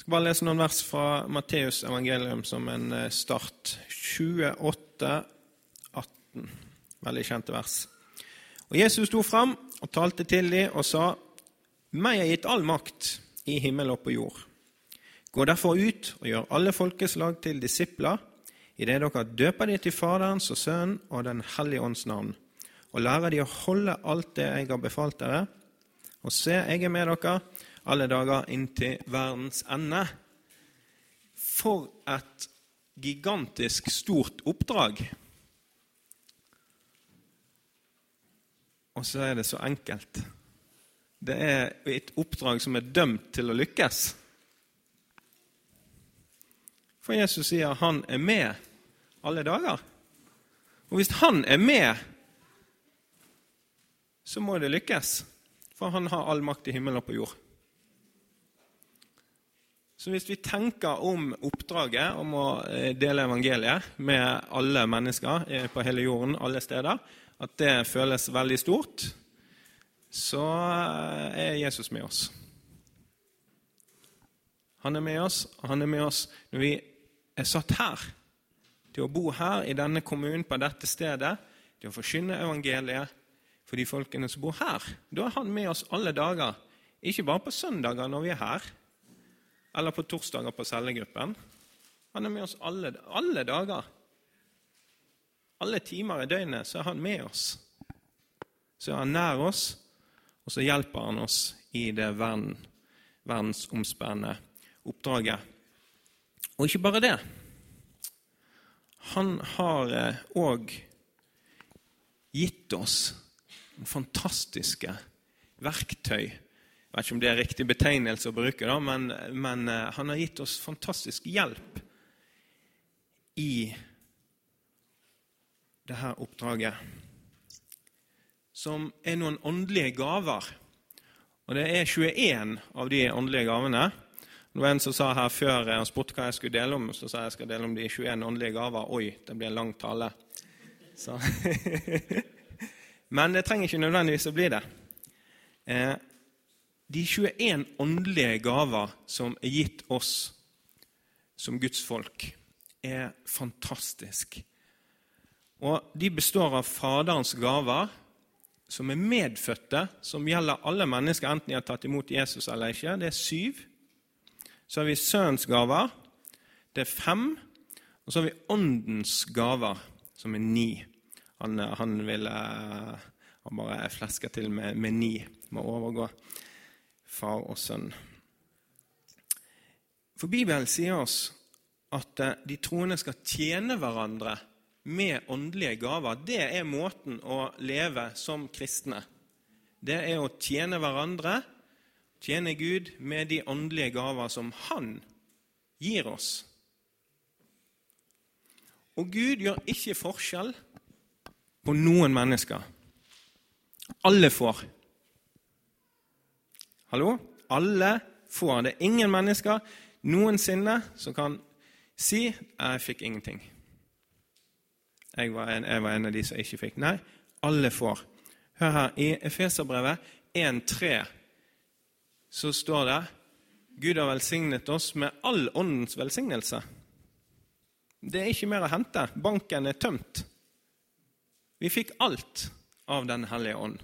Bare lese noen vers fra Matteus evangelium som en start. 28:18. Veldig kjente vers. Og Jesus sto fram og talte til dem og sa: «Meg er gitt all makt i himmel og på jord. Gå derfor ut og gjør alle folkeslag til disipler, i det dere døper de til Faderens og Sønnen og den hellige ånds navn, og lærer de å holde alt det jeg har befalt dere. Og se, jeg er med dere alle dager inntil verdens ende.» For et gigantisk stort oppdrag. Og så er det så enkelt. Det er et oppdrag som er dømt til å lykkes. For Jesus sier han er med alle dager. Og hvis han er med, så må det lykkes. For han har all makt i himmel og på jord. Så hvis vi tenker om oppdraget om å dele evangeliet med alle mennesker på hele jorden, alle steder, at det føles veldig stort, så er Jesus med oss. Han er med oss, og han er med oss når vi er satt her, til å bo her i denne kommunen, på dette stedet, til å forkynne evangeliet for de folkene som bor her. Da er han med oss alle dager, ikke bare på søndager når vi er her, eller på torsdager på cellegruppen. Han er med oss alle dager. Alle timer i døgnet så er han med oss. Så er han nær oss, og så hjelper han oss i det verdensomspennende oppdraget. Og ikke bare det. Han har også gitt oss fantastiske verktøy. Jeg vet ikke om det er riktig betegnelse å bruke, da, men han har gitt oss fantastisk hjelp i dette oppdraget, som er noen åndelige gaver. Og det er 21 av de åndelige gavene. Det var en som sa her før han spurte hva jeg skulle dele om, så sa jeg skal dele om de 21 åndelige gaver. Oi, det blir en lang tale. Så. Men det trenger ikke nødvendigvis å bli det. De 21 åndelige gaver som er gitt oss som Guds folk er fantastisk. Og de består av Faderens gaver, som er medfødte, som gjelder alle mennesker, enten de har tatt imot Jesus eller ikke. Det er 7. Så har vi Sønnens gaver, det er 5. Og så har vi Åndens gaver, som er 9. Han bare flesker til med 9, med å overgå far og sønn. For Bibelen sier oss at de troende skal tjene hverandre med åndelige gaver. Det er måten å leve som kristne. Det er å tjene hverandre, tjene Gud med de åndelige gaver som han gir oss. Og Gud gjør ikke forskjell på noen mennesker. Alle får. Hallo? Alle får. Det er ingen mennesker noensinne som kan si jeg fikk ingenting. Jeg var en av de som ikke fikk. Nei, alle får. Hør her, i Efeserbrevet 1:3 så står det Gud har velsignet oss med all åndens velsignelse. Det er ikke mer å hente. Banken er tømt. Vi fikk alt av den hellige ånd.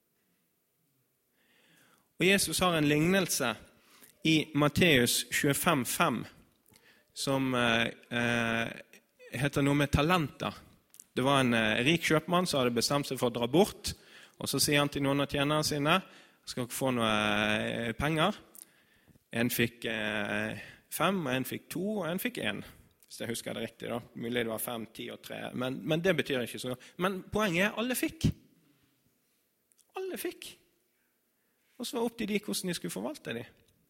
Og Jesus har en lignelse i Matteus 25:5 som heter noe med talenter. Det var en rik kjøpmann som hadde bestemt seg for å dra bort, og så sier han til noen av tjenerne sine, skal dere få noe penger? En fikk 5, en fikk 2, og en fikk 1. Hvis jeg husker det riktig da. Mulig det var 5, 10 og 3, men det betyr ikke så. Men poenget er, alle fikk. Alle fikk. Og så var det opp til de hvordan de skulle forvalte de.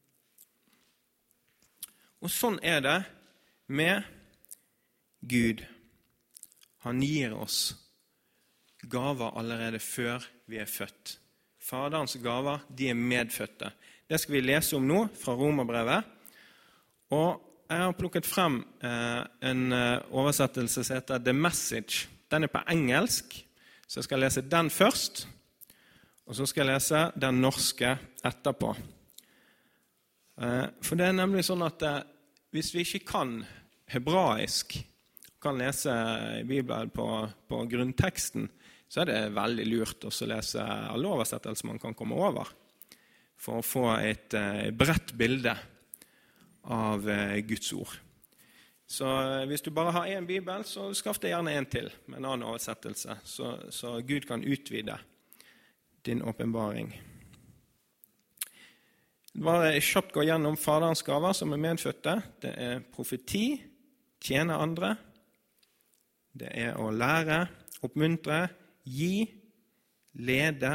Og sånn er det med Gud. Han gir oss gaver allerede før vi er født. Faderens gaver, de er medfødte. Det skal vi lese om nå fra Romerbrevet. Og jeg har plukket frem en oversettelse som heter The Message. Den er på engelsk, så jeg skal lese den først. Og så skal jeg lese den norske etterpå. For det nemlig sånn at hvis vi ikke kan hebraisk, kan lese Bibelen på grunnteksten, så det veldig lurt å lese alle oversettelser man kan komme over, for å få et bredt bilde av Guds ord. Så hvis du bare har en bibel, så skaff deg gjerne en til med en annen oversettelse, så Gud kan utvide din åpenbaring. Bare kjapt gå gjennom faderens gaver som medfødte. Det profeti, tjene andre. Det å lære, oppmuntre, gi, lede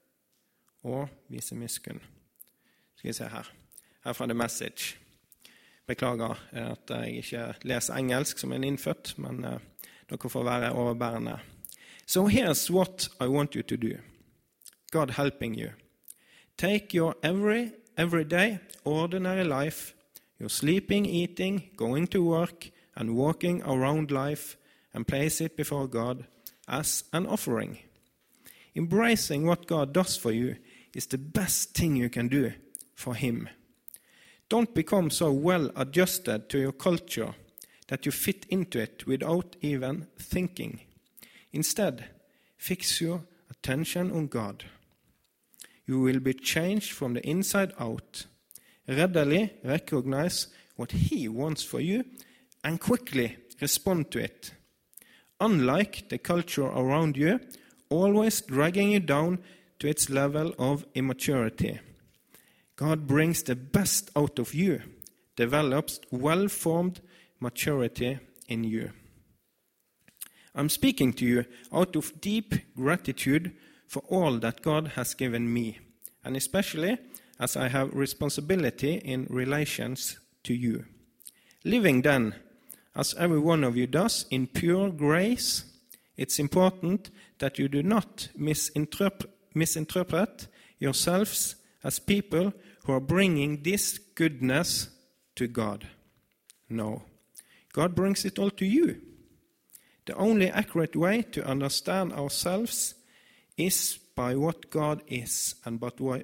og vise miskunn. Skal vi se her. Her fra The Message. Beklager at jeg ikke leser engelsk som en innfødt, men dere får være overbærende. So here's what I want you to do. God helping you. Take your everyday, ordinary life, your sleeping, eating, going to work, and walking around life, and place it before God as an offering. Embracing what God does for you is the best thing you can do for Him. Don't become so well adjusted to your culture that you fit into it without even thinking. Instead, fix your attention on God. You will be changed from the inside out. Readily recognize what He wants for you and quickly respond to it. Unlike the culture around you, always dragging you down to its level of immaturity. God brings the best out of you, develops well-formed maturity in you. I'm speaking to you out of deep gratitude for all that God has given me, and especially as I have responsibility in relations to you. Living then, as every one of you does, in pure grace, it's important that you do not misinterpret yourselves as people who are bringing this goodness to God. No, God brings it all to you. The only accurate way to understand ourselves is by what God is and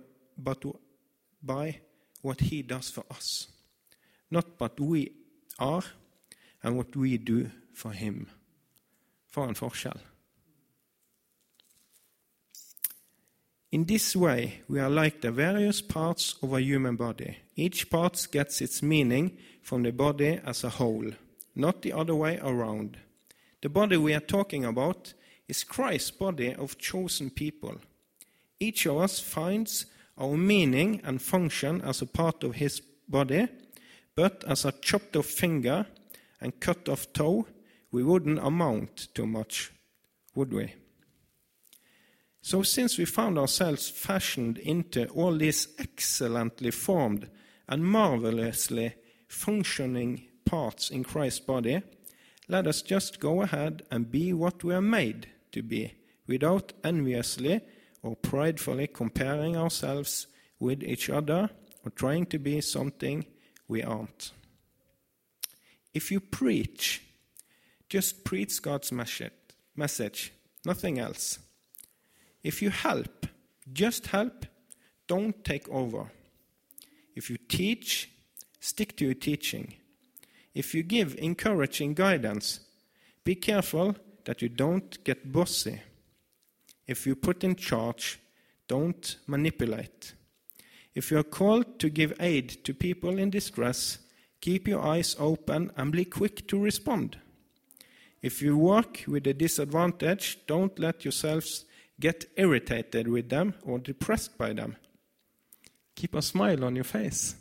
by what He does for us, not what we are and what we do for Him. For en forskjell. In this way, we are like the various parts of a human body. Each part gets its meaning from the body as a whole, not the other way around. The body we are talking about is Christ's body of chosen people. Each of us finds our meaning and function as a part of His body, but as a chopped off finger and cut off toe, we wouldn't amount to much, would we? So since we found ourselves fashioned into all these excellently formed and marvelously functioning parts in Christ's body, let us just go ahead and be what we are made to be, without enviously or pridefully comparing ourselves with each other or trying to be something we aren't. If you preach, just preach God's message, nothing else. If you help, just help, don't take over. If you teach, stick to your teaching. If you give encouraging guidance, be careful that you don't get bossy. If you put in charge, don't manipulate. If you are called to give aid to people in distress, keep your eyes open and be quick to respond. If you work with a disadvantage, don't let yourselves get irritated with them or depressed by them. Keep a smile on your face.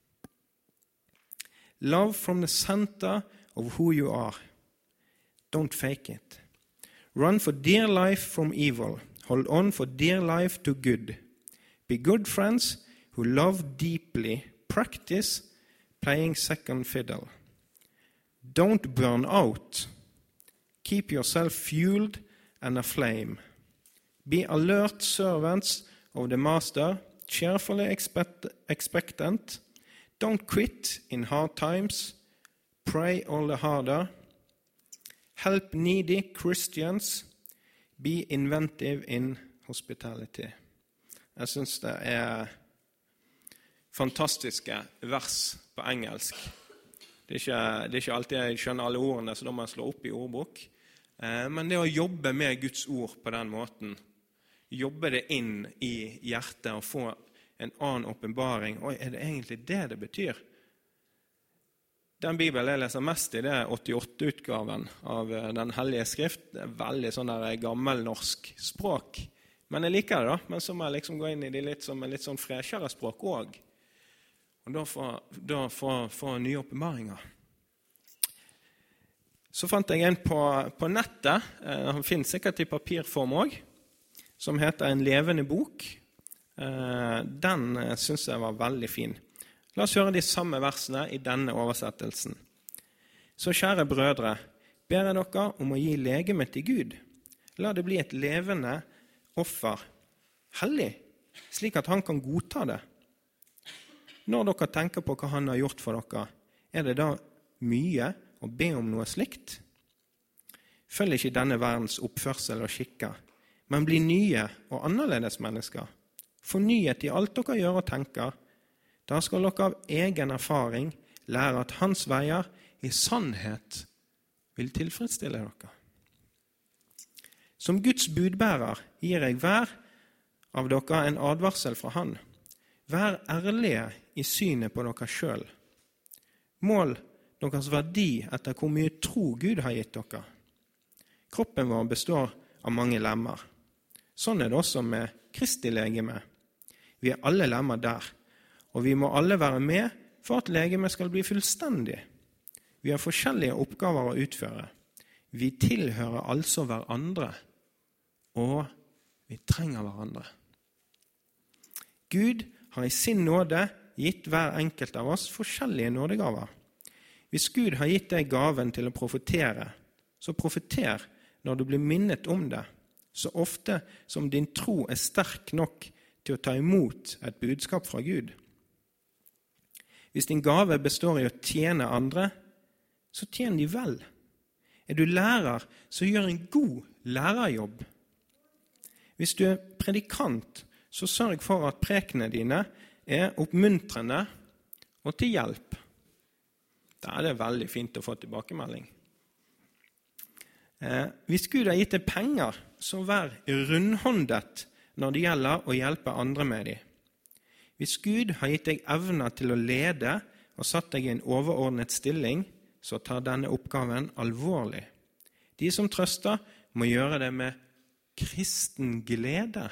Love from the center of who you are. Don't fake it. Run for dear life from evil. Hold on for dear life to good. Be good friends who love deeply. Practice playing second fiddle. Don't burn out. Keep yourself fueled and aflame. Be alert servants of the Master, cheerfully expectant. Don't quit in hard times. Pray all the harder. Help needy Christians. Be inventive in hospitality. Jeg synes det fantastiske vers på engelsk. Det er ikke alltid jeg skjønner alle ordene, så da må jeg slå opp i ordbok. Men det å jobbe med Guds ord på den måten, jobbe det inn i hjertet og få en annen åpenbaring. Oi, er det egentlig det betyr? Den Bibelen jeg leser mest i, det er 88-utgaven av Den hellige skrift. Det er veldig sånn der gammelnorsk språk. Men jeg liker det da, men så må jeg liksom gå inn i det litt som en litt sånn freshere språk også. Og da får nye åpenbaringer. Så fant jeg en på nettet, han finnes sikkert i papirform også, som heter En levende bok. Den synes jeg var veldig fin. La oss høre de samme versene i denne oversettelsen. Så kjære brødre, ber jeg dere om å gi legeme til Gud. La det bli et levende offer, hellig, slik at han kan godta det. Når dere tenker på hva han har gjort for dere, er det da mye å be om noe slikt? Følg ikke denne verdens oppførsel og skikker, men bli nye og annerledes mennesker. Fornyet i alt dere gjør og tenker. Da skal dere av egen erfaring lære at hans veier i sannhet vil tilfredsstille dere. Som Guds budbærer gir jeg hver av dere en advarsel fra han. Vær ærlige i synet på dere selv. Mål deres verdi etter hvor mye tro Gud har gitt dere. Kroppen vår består av mange lemmer. Sånn er det også med Kristi legeme. Vi er alle lemmer der, og vi må alle være med for at legemet skal bli fullstendig. Vi har forskjellige oppgaver å utføre. Vi tilhører altså hverandre, og vi trenger hverandre. Gud har i sin nåde gitt hver enkelt av oss forskjellige nådegaver. Hvis Gud har gitt deg gaven til å profetere, så profeter når du blir minnet om det, så ofte som din tro er sterk nok til å ta imot et budskap fra Gud. Hvis din gave består i å tjene andre, så tjen de vel. Er du lærer, så gjør en god lærerjobb. Hvis du er predikant, så sørg for at prekene dine er oppmuntrende og til hjelp. Da er det veldig fint å få tilbakemelding. Hvis Gud har gitt deg penger, så vær rundhåndet når det gjelder å hjelpe andre med dem. Hvis Gud har gitt deg evner til å lede og satt deg i en overordnet stilling, så tar denne oppgaven alvorlig. De som trøster må gjøre det med kristen glede.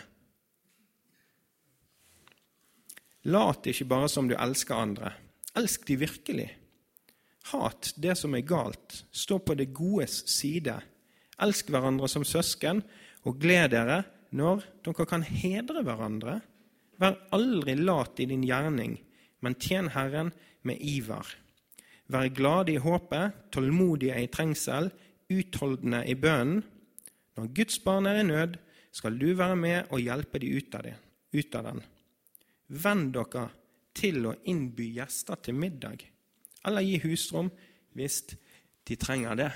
Lat ikke bare som du elsker andre. Elsk de virkelig. Hat det som er galt. Stå på det godes side. Elsk hverandre som søsken, og gled dere når dere kan hedre hverandre. Vær aldri lat i din gjerning, men tjen Herren med iver. Vær glad i håpet, tålmodige i trengsel, utholdende i bønnen. Når Guds barn er i nød, skal du være med og hjelpe de ut av den. Vend dere til å innby gjester til middag, eller gi husrom hvis de trenger det.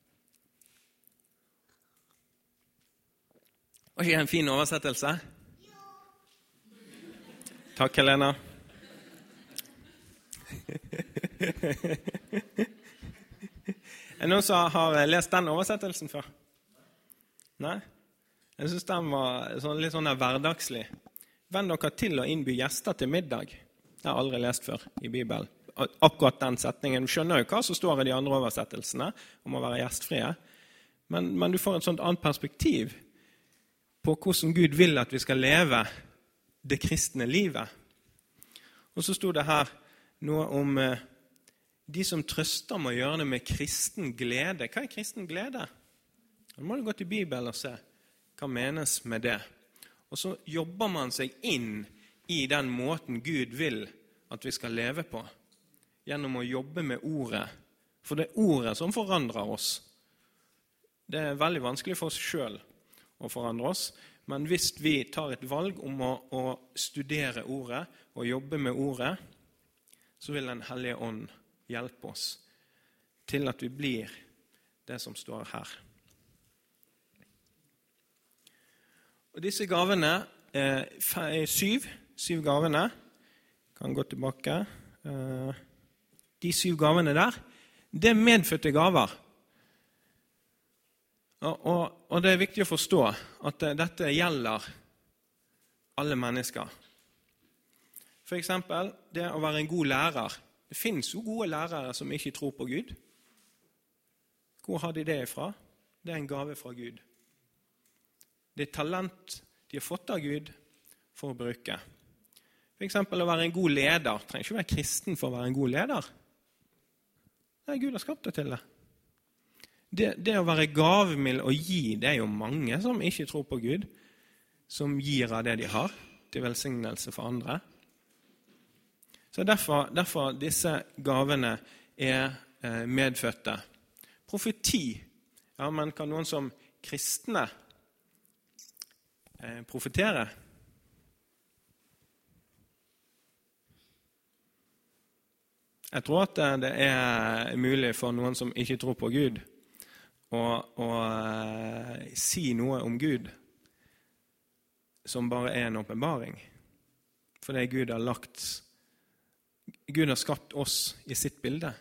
Var ikke det en fin oversettelse? Takk, Helena. Er det noen som har lest den oversettelsen før? Nei? Jeg synes den var litt sånn hverdagslig. Vend dere til å innby gjester til middag. Det har jeg aldri lest før i Bibelen. Akkurat den setningen. Du skjønner jo hva som står i de andre oversettelsene om å være gjestfrie. Men du får et sånt annet perspektiv på hvordan Gud vil at vi skal leve det kristne livet. Og så stod det her noe om de som trøster må gjøre det med kristen glede. Hva er kristen glede? Da må du gå til Bibelen og se hva menes med det. Og så jobber man seg inn i den måten Gud vil at vi skal leve på, gjennom å jobbe med ordet. For det er ordet som forandrer oss. Det er veldig vanskelig for oss selv å forandre oss, men hvis vi tar et valg om å studere ordet og jobbe med ordet, så vil Den hellige ånd hjelpe oss til at vi blir det som står her. Og disse gavene er 7 gavene. kan gå tilbake. De 7 gavene der, det medfødte gaver. Og det viktig å forstå at dette gjelder alle mennesker. For eksempel, det å være en god lærer. Det finnes jo gode lærere som ikke tror på Gud. Hvor har de det ifra? Det en gave fra Gud. Det talent de har fått av Gud for å bruke. For eksempel å være en god leder. Trenger ikke være kristen for å være en god leder. Nei, Gud har skapt deg til det. Det å være gavmild og gi, det jo mange som ikke tror på Gud, som gir av det de har, til velsignelse for andre. Så derfor disse gavene medfødte. Profeti. Ja, men kan noen som kristne profetere? Jeg tror at det mulig for noen som ikke tror på Gud å si noe om Gud som bare en åpenbaring. For det Gud har skapt oss i sitt bilde.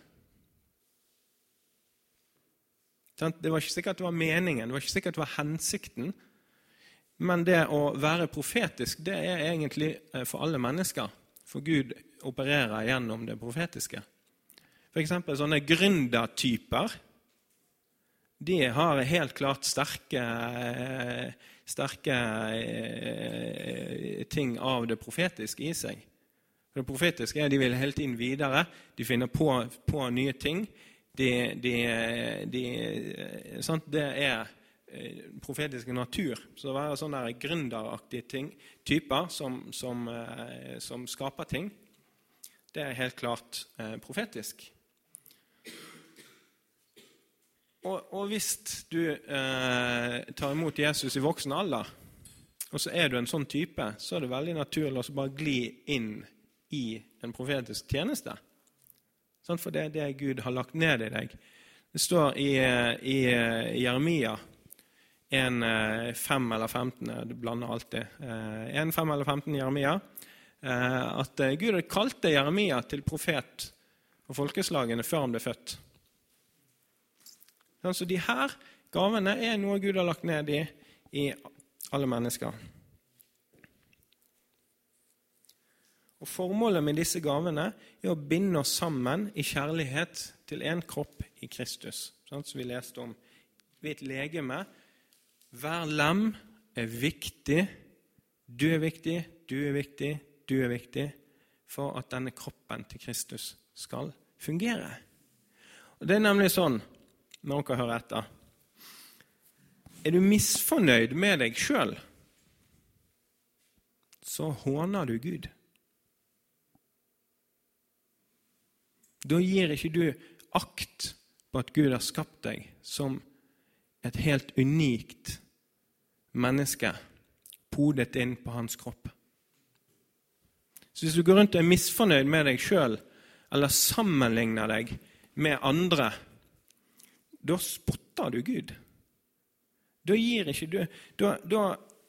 Det var ikke sikkert det var meningen, det var ikke sikkert det var hensikten, men det å være profetisk, det egentlig for alle mennesker. For Gud opererer gjennom det profetiske. For eksempel sånne gründertyper, de har helt klart sterke ting av det profetiske i seg. Det profetiske de vil hele tiden videre, de finner på nye ting, det profetiske natur. Så det er sånne gründeraktige typer som skaper ting. Det helt klart profetisk. Og hvis du tar imot Jesus i voksen alder, og så du en sånn type, så det veldig naturlig å bare gli inn i en profetisk tjeneste. For det det Gud har lagt ned i deg. Det står i Jeremia 1:5 eller 15, det blander alltid, 1:5 eller 15 i Jeremia, at Gud kalte Jeremia til profet for folkeslagene før han ble født. Så de her gavene noe Gud har lagt ned i alle mennesker. Og formålet med disse gavene å binde oss sammen i kjærlighet til en kropp i Kristus. Som vi leste om. Vi et legeme. Hver lem viktig. Du viktig, du viktig, du viktig. For at denne kroppen til Kristus skal fungere. Og det nemlig sånn, når dere hører etter. Du misfornøyd med deg selv, så håner du Gud. Da gir ikke du akt på at Gud har skapt deg som et helt unikt menneske, podet inn på hans kropp. Så hvis du går rundt og misfornøyd med deg selv, eller sammenligner deg med andre, da spotter du Gud. Da gir ikke du,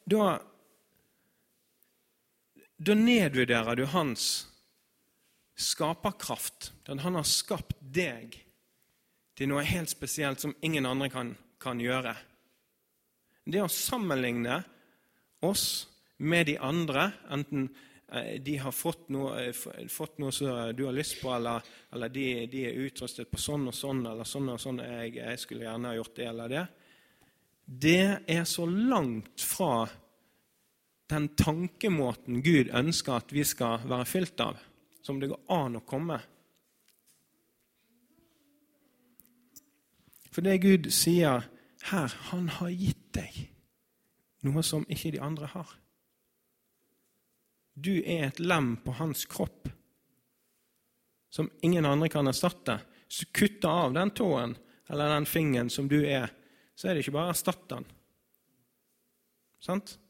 da nedvurderer du hans skaperkraft. Den han har skapt deg til noe helt spesielt som ingen andre kan gjøre. Det å sammenligne oss med de andre, enten de har fått noe som du har lyst på, eller de utrustet på sånn og sånn, eller sånn og sånn, jeg skulle gjerne ha gjort det eller det. Det så langt fra den tankemåten Gud ønsker at vi skal være fylt av, som det går an å komme. For det Gud sier her, han har gitt deg noe som ikke de andre har. Du et lem på hans kropp som ingen andre kan erstatte. Så kutter av den tåen eller den fingeren som du så det ikke bare erstatt den. Sant?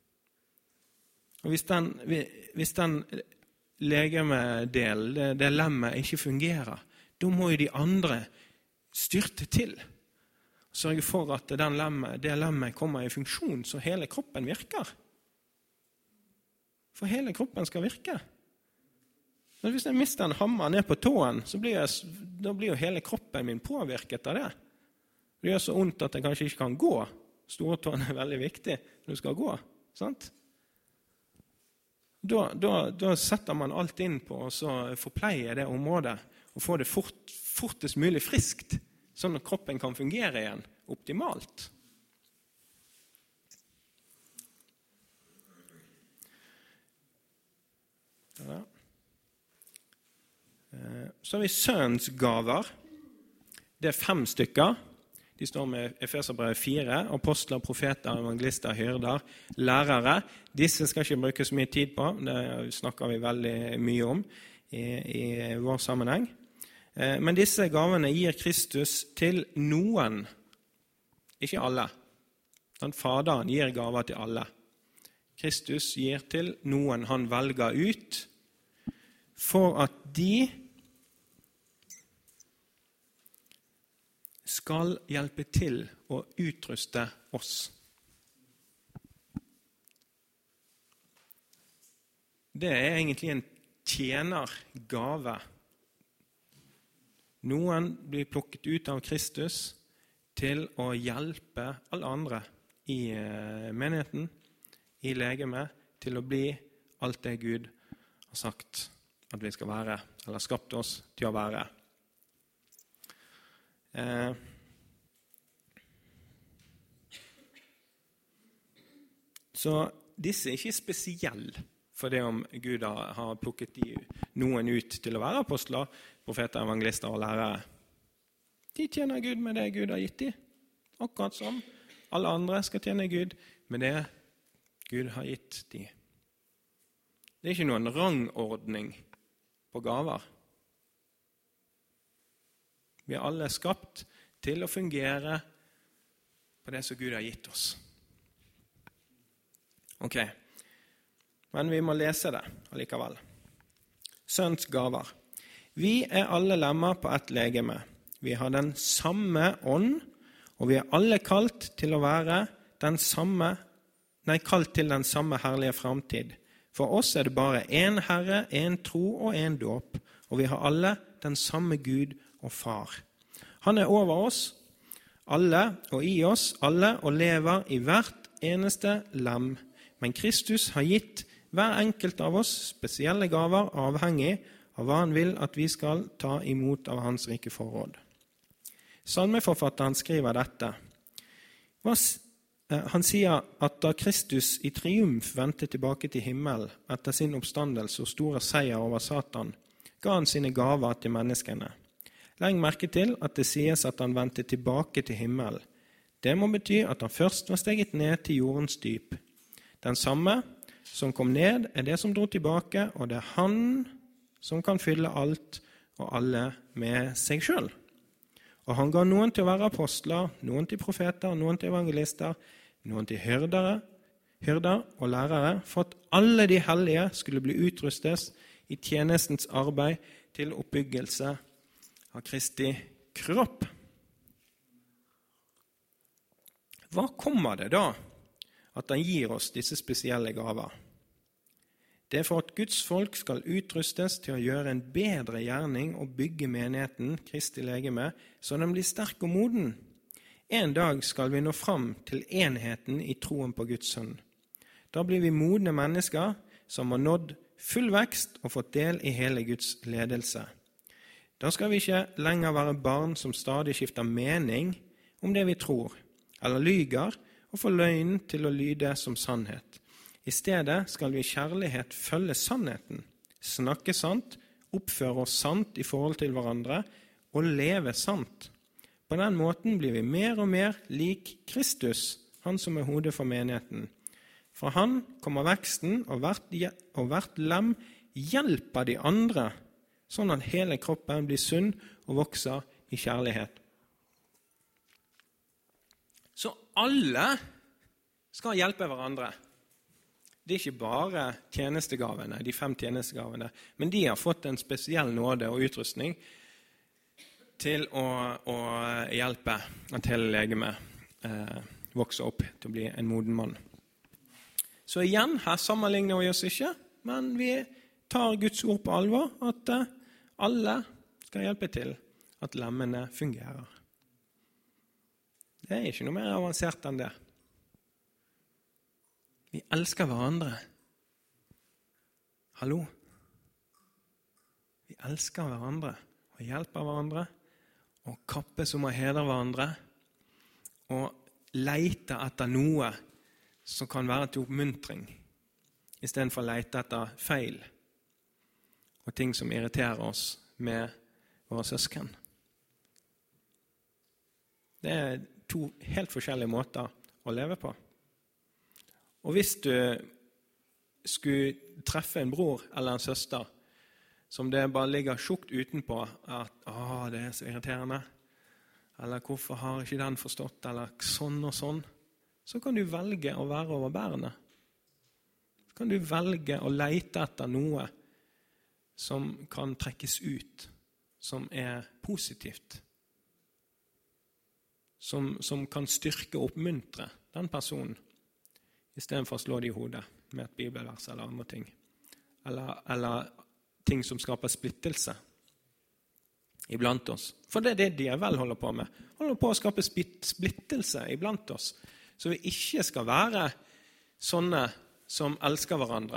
Og hvis den legemedelen, det lemmet ikke fungerer, da må jo de andre styrte til. Sørge for at det lemmet kommer i funksjon, så hele kroppen virker. For hele kroppen skal virke. Men hvis jeg mister en hammer ned på tåen, så blir jo hele kroppen min påvirket av det. Det gjør så ondt at jeg kanskje ikke kan gå. Stortåen er veldig viktig når du skal gå, sant? Da setter man alt inn på å så forpleie det området og få det fortest mulig friskt, sånn at kroppen kan fungere igjen optimalt. Ja. Så har vi sønns gaver. Det er 5 stykker. De står med Efeserbrevet 4, apostler, profeter, evangelister, hyrder, lærere. Disse skal ikke bruke så mye tid på, det snakker vi veldig mye om i vår sammenheng. Men disse gavene gir Kristus til noen, ikke alle. Den Faderen gir gaver til alle. Kristus gir til noen han velger ut, for at de skal hjelpe til å utruste oss. Det er egentlig en tjenergave. Noen blir plukket ut av Kristus til å hjelpe alle andre i menigheten, i legemet, til å bli alt det Gud har sagt at vi skal være, eller skapt oss til å være. Så disse er ikke spesielle for det om Gud har plukket noen ut til å være apostler, profeter, evangelister og lærere. De tjener Gud med det Gud har gitt dem, akkurat som alle andre skal tjene Gud med det Gud har gitt dem. Det er ikke noen rangordning på gaver. Vi er alle skapt til å fungere på det som Gud har gitt oss. Ok, men vi må lese det allikevel. Sønns gaver. Vi er alle lemmer på ett legeme. Vi har den samme ånd, og vi er alle kalt til den samme herlige fremtid. For oss er det bare en Herre, en tro og en dåp, og vi har alle den samme Gud og Far. Han er over oss alle og i oss alle og lever i hvert eneste lem. Men Kristus har gitt hver enkelt av oss spesielle gaver avhengig av hva han vil at vi skal ta imot av hans rike forråd. Salmeforfatteren skriver dette. Han sier at da Kristus i triumf vendte tilbake til himmel etter sin oppstandelse og store seier over Satan, ga han sine gaver til menneskene. Legg merke til at det sies at han vendte tilbake til himmel. Det må bety at han først var steget ned til jordens dyp. Den samme som kom ned er det som dro tilbake, og det er han som kan fylle alt og alle med seg selv. Og han ga noen til å være apostler, noen til profeter, noen til evangelister, noen til hyrder og lærere, for at alle de hellige skulle bli utrustet i tjenestens arbeid til oppbyggelse av Kristi kropp. Hva kommer det da at han gir oss disse spesielle gaver? Det er for at Guds folk skal utrustes til å gjøre en bedre gjerning og bygge menigheten, Kristi legeme, så den blir sterk og moden. En dag skal vi nå fram til enheten i troen på Guds sønn. Da blir vi modne mennesker som har nådd full vekst og fått del i hele Guds ledelse. Da skal vi ikke lenger være barn som stadig skifter mening om det vi tror, eller lyger og får løgnen til å lyde som sannhet. I stedet skal vi i kjærlighet følge sannheten, snakke sant, oppføre oss sant i forhold til hverandre og leve sant. På den måten blir vi mer og mer lik Kristus, han som er hodet for menigheten. Fra han kommer veksten, og hvert lem hjelper de andre, sånn at hele kroppen blir sunn og vokser i kjærlighet. Så alle skal hjelpe hverandre. Det er ikke bare tjenestegavene, de 5 tjenestegavene, men de har fått en spesiell nåde og utrustning til å hjelpe at hele legemet vokser opp til å bli en moden mann. Så igjen, her sammenligner vi oss ikke, men vi tar Guds ord på alvor, at alle skal hjelpe til at lemmene fungerer. Det er ikke noe mer avansert enn det. Vi elsker hverandre. Hallo? Vi elsker hverandre og hjelper hverandre og kappes om å hedre hverandre og leter etter noe som kan være til oppmuntring, i stedet for å lete etter feil og ting som irriterer oss med våre søsken. Det er 2 helt forskjellige måter å leve på. Og hvis du skulle treffe en bror eller en søster som det bare ligger sjukt utenpå at det er så irriterende, eller hvorfor har ikke den forstått, eller sånn og sånn, så kan du velge å være overbærende. Så kan du velge å lete etter noe som kan trekkes ut, som er positivt, som kan styrke og oppmuntre den personen, i stedet for å slå det i hodet med et bibelvers eller andre ting. Eller ting som skaper splittelse iblant oss. For det er det djevelen holder på med. Han holder på å skape splittelse iblant oss, så vi ikke skal være sånne som elsker hverandre.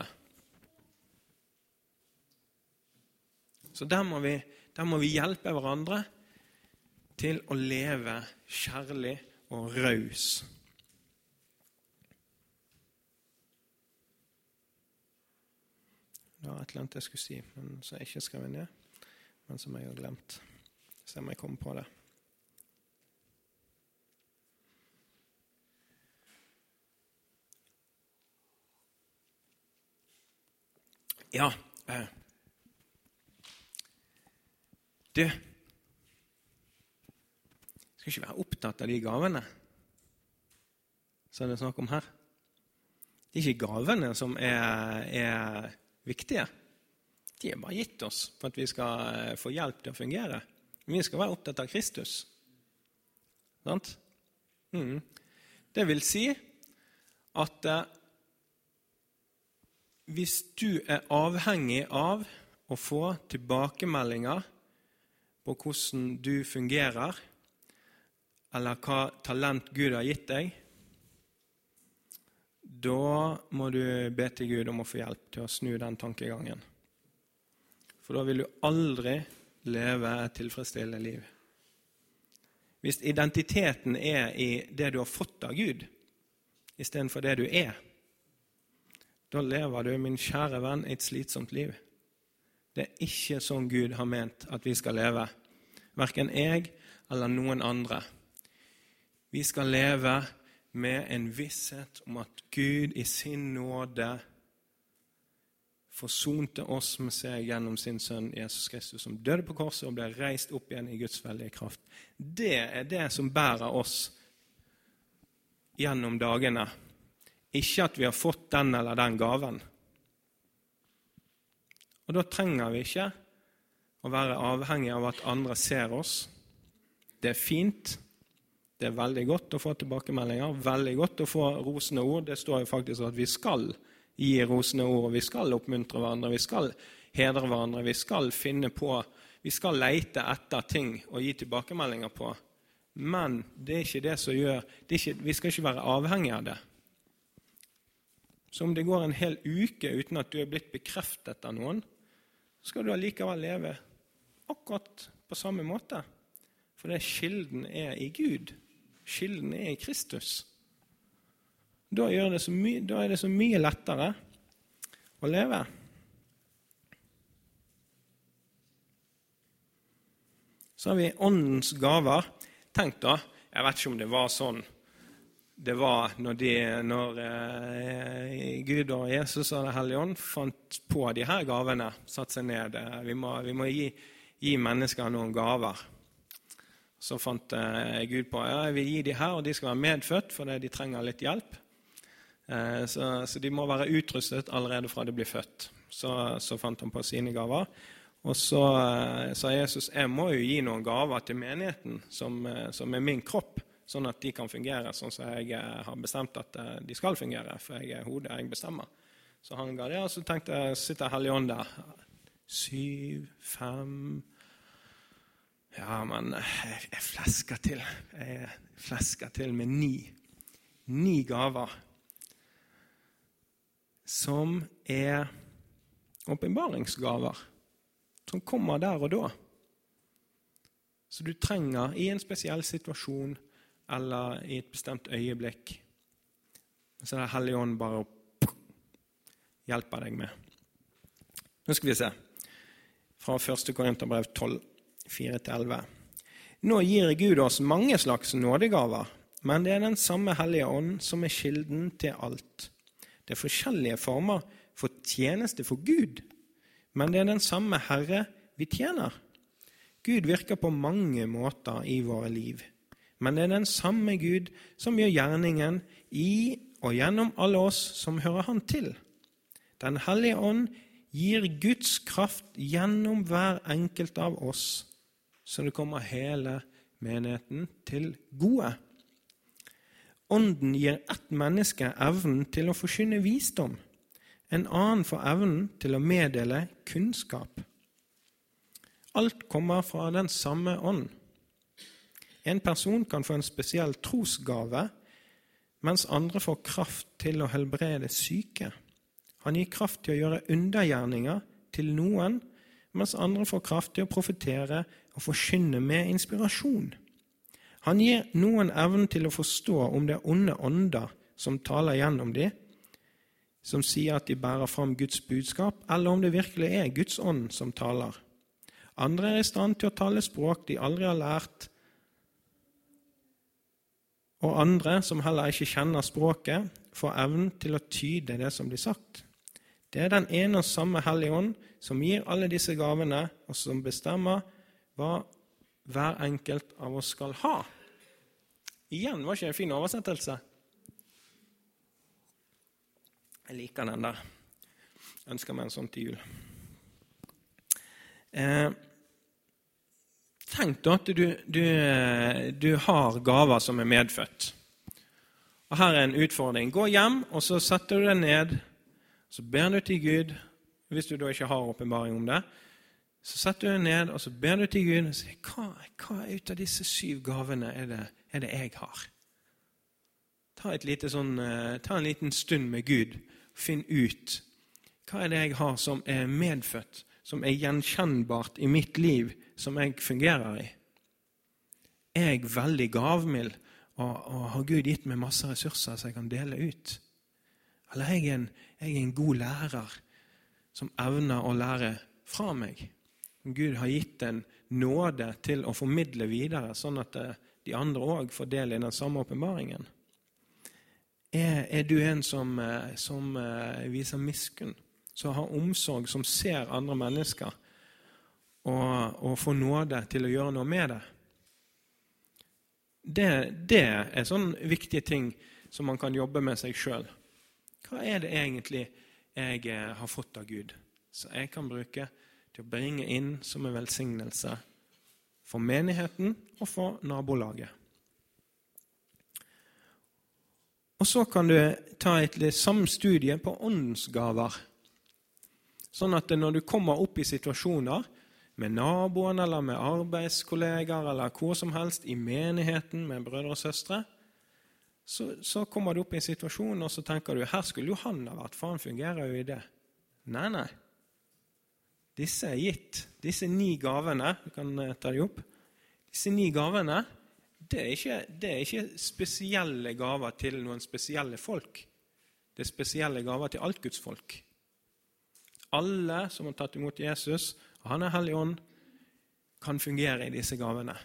Så der må vi hjelpe hverandre til å leve kjærlig og raus. Det var et eller annet jeg skulle si, men så jeg ikke skrevet ned, men som jeg har glemt. Se om jeg kommer på det. Ja, du skal ikke være opptatt av de gavene som det er snakk om her. Det er ikke gavene som er viktige. De er bare gitt oss for at vi skal få hjelp til å fungere. Vi skal være opptatt av Kristus. Sant? Det vil si at hvis du er avhengig av å få tilbakemeldinger på hvordan du fungerer, eller hva talent Gud har gitt deg, da må du be til Gud om å få hjelp til å snu den tankegangen. For da vil du aldri leve et tilfredsstillende liv. Hvis identiteten er i det du har fått av Gud, i stedet for det du er, da lever du, min kjære venn, et slitsomt liv. Det er ikke sånn Gud har ment at vi skal leve. Hverken jeg eller noen andre. Vi skal leve med en visshet om at Gud i sin nåde forsonte oss med seg gjennom sin sønn Jesus Kristus, som døde på korset og ble reist opp igjen i Guds veldige kraft. Det er det som bærer oss gjennom dagene. Ikke at vi har fått den eller den gaven. Og da trenger vi ikke å være avhengig av at andre ser oss. Det er fint. Det er veldig godt å få tilbakemeldinger. Veldig godt å få rosende ord. Det står jo faktisk at vi skal gi rosende ord, og vi skal oppmuntre hverandre, vi skal hedre hverandre, vi skal finne på, vi skal lete etter ting og gi tilbakemeldinger på. Men det er ikke det som gjør, vi skal ikke være avhengig av det. Så om det går en hel uke uten at du er blitt bekreftet av noen, så skal du allikevel leve akkurat på samme måte. For det kilden er i Gud. Kilden er i Kristus. Da er det så mye lettere å leve. Så har vi åndens gaver. Tenk da, jeg vet ikke om det var sånn det var når Gud og Jesus og Den Hellige Ånd fant på de her gavene, satt seg ned. Vi må gi mennesker noen gaver. Så fant Gud på, jeg vil gi de her, og de skal være medfødt, fordi de trenger litt hjelp. Så de må være utrustet allerede fra de blir født. Så fant han på sine gaver. Og så sa Jesus, jeg må jo gi noen gaver til menigheten, som er min kropp, sånn at de kan fungere sånn som jeg har bestemt at de skal fungere, for jeg er hodet, jeg bestemmer. Så han ga det, og så tenkte jeg, sitter Hellige Ånd der. 7, 5... Ja, men jeg flesker til. Jeg flesker til med 9. 9 gaver. Som åpenbaringsgaver. Som kommer der og da. Så du trenger i en spesiell situasjon, eller i et bestemt øyeblikk. Så det Hellige Ånd bare hjelper deg med. Nå skal vi se. Fra 1. Korinterbrev 12, 4-11. Nå gir Gud oss mange slags nådegaver, men det den samme Hellige Ånd som kilden til alt. Det forskjellige former for tjeneste for Gud, men det den samme Herre vi tjener. Gud virker på mange måter i våre liv, men det den samme Gud som gjør gjerningen i og gjennom alle oss som hører han til. Den Hellige Ånd gir Guds kraft gjennom hver enkelt av oss, så det kommer hele menigheten til gode. Ånden gir ett menneske evnen til å forkynne visdom, en annen får evnen til å meddele kunnskap. Alt kommer fra den samme ånd. En person kan få en spesiell trosgave, mens andre får kraft til å helbrede syke. Han gir kraft til å gjøre undergjerninger til noen, mens andre får kraft til å profetere og forkynne med inspirasjon. Han gir noen evnen til å forstå om det onde ånder som taler gjennom dem, som sier at de bærer fram Guds budskap, eller om det virkelig er Guds ånd som taler. Andre er i stand til å tale språk de aldri har lært, og andre, som heller ikke kjenner språket, får evnen til å tyde det som blir sagt. Det er den ene og samme Hellige Ånd som gir alle disse gavene, og som bestemmer hva hver enkelt av oss skal ha. Igjen, var ikke en fin oversettelse? Jeg liker den der. Jeg ønsker meg en sånn til jul. Tenk da at du har gaver som er medfødt. Og her er en utfordring. Gå hjem, og så setter du deg ned, så ber du til Gud, hvis du da ikke har åpenbaring om det, så setter du deg ned, og så ber du til Gud, og sier, hva ut av disse 7 gavene er det jeg har? Ta en liten stund med Gud, og finn ut, hva er det jeg har som er medfødt, som er gjenkjennbart i mitt liv, som jeg fungerer i? Er jeg veldig gavmild, og har Gud gitt meg masse ressurser som jeg kan dele ut? Eller er jeg en god lærer som evner å lære fra meg? Gud har gitt en nåde til å formidle videre, sånn at de andre også får del i den samme åpenbaringen. Er du en som viser miskunn, som har omsorg, som ser andre mennesker, og får nåde til å gjøre noe med det? Det er sånne viktige ting som man kan jobbe med seg selv. Hva er det egentlig jeg har fått av Gud, så jeg kan bruke til å bringe inn som en velsignelse for menigheten og for nabolaget? Og så kan du ta et samme studie på åndens gaver, sånn at når du kommer opp i situasjoner med naboen eller med arbeidskolleger eller hvor som helst i menigheten med brødre og søstre, så kommer du opp i en situasjon, og så tenker du, her skulle jo han ha vært, for han fungerer jo i det. Nei. Disse er gitt. Disse 9 gavene, du kan ta de opp. Disse 9 gavene, det er ikke spesielle gaver til noen spesielle folk. Det er spesielle gaver til alt Guds folk. Alle som har tatt imot Jesus, og han er Hellig Ånd, kan fungere i disse gavene.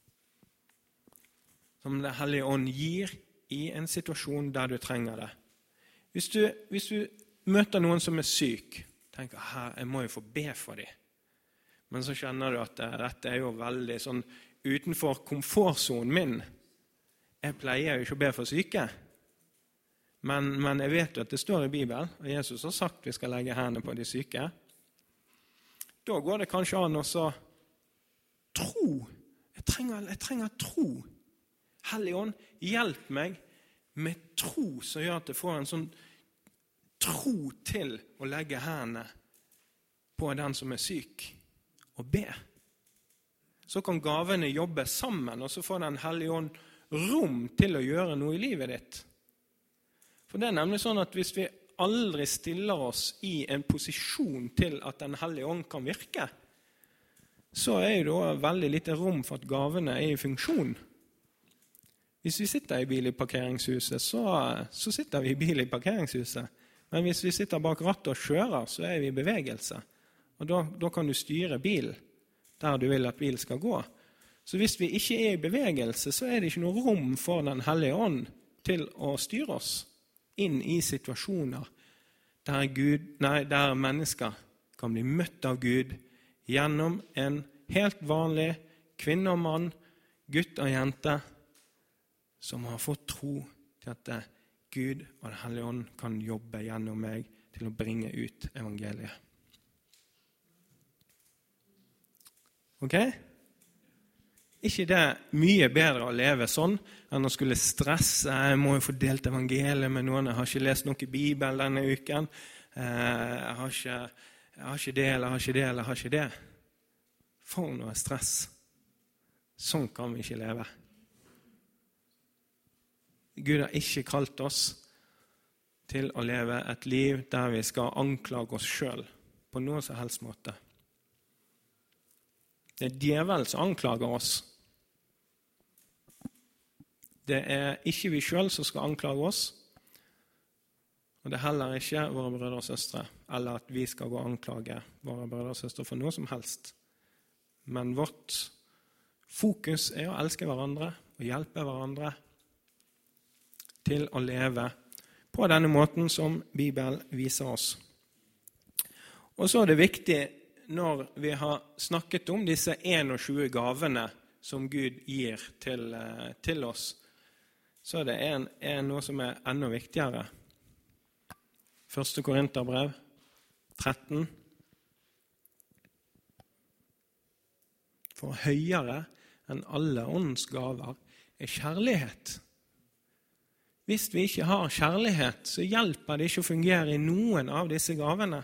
Som det Hellige Ånd gir i en situasjon der du trenger det. Hvis du møter noen som er syk, tenker, jeg må jo få be for dem. Men så kjenner du at dette er jo veldig sånn utenfor komfortzonen min. Jeg pleier jo ikke å be for syke. Men jeg vet jo at det står i Bibelen, og Jesus har sagt vi skal legge hendene på de syke. Da går det kanskje an å tro. Jeg trenger tro. Hellige Ånd, hjelp meg med tro som gjør at jeg får en sånn tro til å legge hendene på den som syk, og be. Så kan gavene jobbe sammen, og så får Den hellige ånd rom til å gjøre noe i livet ditt. For det nemlig sånn at hvis vi aldri stiller oss i en posisjon til at Den hellige ånd kan virke, så det da veldig lite rom for at gavene i funksjon. Hvis vi sitter i bil i parkeringshuset, så sitter vi i bil i parkeringshuset. Men hvis vi sitter bak rattet og kjører, så vi i bevegelse. Og da kan du styre bil der du vil at bil skal gå. Så hvis vi ikke i bevegelse, så det ikke noe rom for Den hellige ånd til å styre oss inn i situasjoner der mennesker kan bli møtt av Gud gjennom en helt vanlig kvinne og mann, gutt og jente, som har fått tro til at Gud og Den hellige ånd kan jobbe gjennom meg til å bringe ut evangeliet. Ok? Ikke det mye bedre å leve sånn enn å skulle stresse? Jeg må jo få delt evangeliet med noen. Jeg har ikke lest noe Bibel denne uken. Jeg har ikke det. For noe stress. Sånn kan vi ikke leve. Gud har ikke kalt oss til å leve et liv der vi skal anklage oss selv på noen som helst måte. Det djevelen som anklager oss. Det ikke vi selv som skal anklage oss, og det heller ikke våre brødre og søstre, eller at vi skal gå og anklage våre brødre og søstre for noe som helst. Men vårt fokus å elske hverandre og hjelpe hverandre til å leve på denne måten som Bibelen viser oss. Og så det viktig når vi har snakket om disse 21 gavene som Gud gir til oss, så det noe som enda viktigere. 1. Korinterbrev 13. For høyere enn alle åndens gaver kjærlighet. Hvis vi ikke har kjærlighet, så hjelper det ikke å fungere i noen av disse gavene.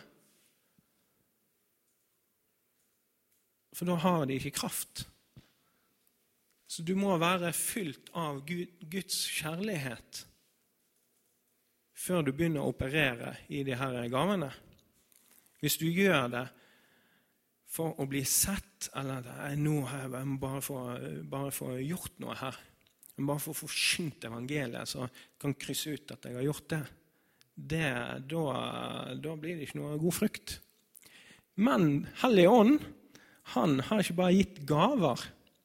For da har de ikke kraft. Så du må være fylt av Guds kjærlighet før du begynner å operere i de her gavene. Hvis du gjør det for å bli sett, eller nå har jeg bare få gjort noe her, bare for å få forkynt evangeliet, så kan krysse ut at jeg har gjort det, da blir det ikke noe god frukt. Men Hellige Ånd, han har ikke bare gitt gaver.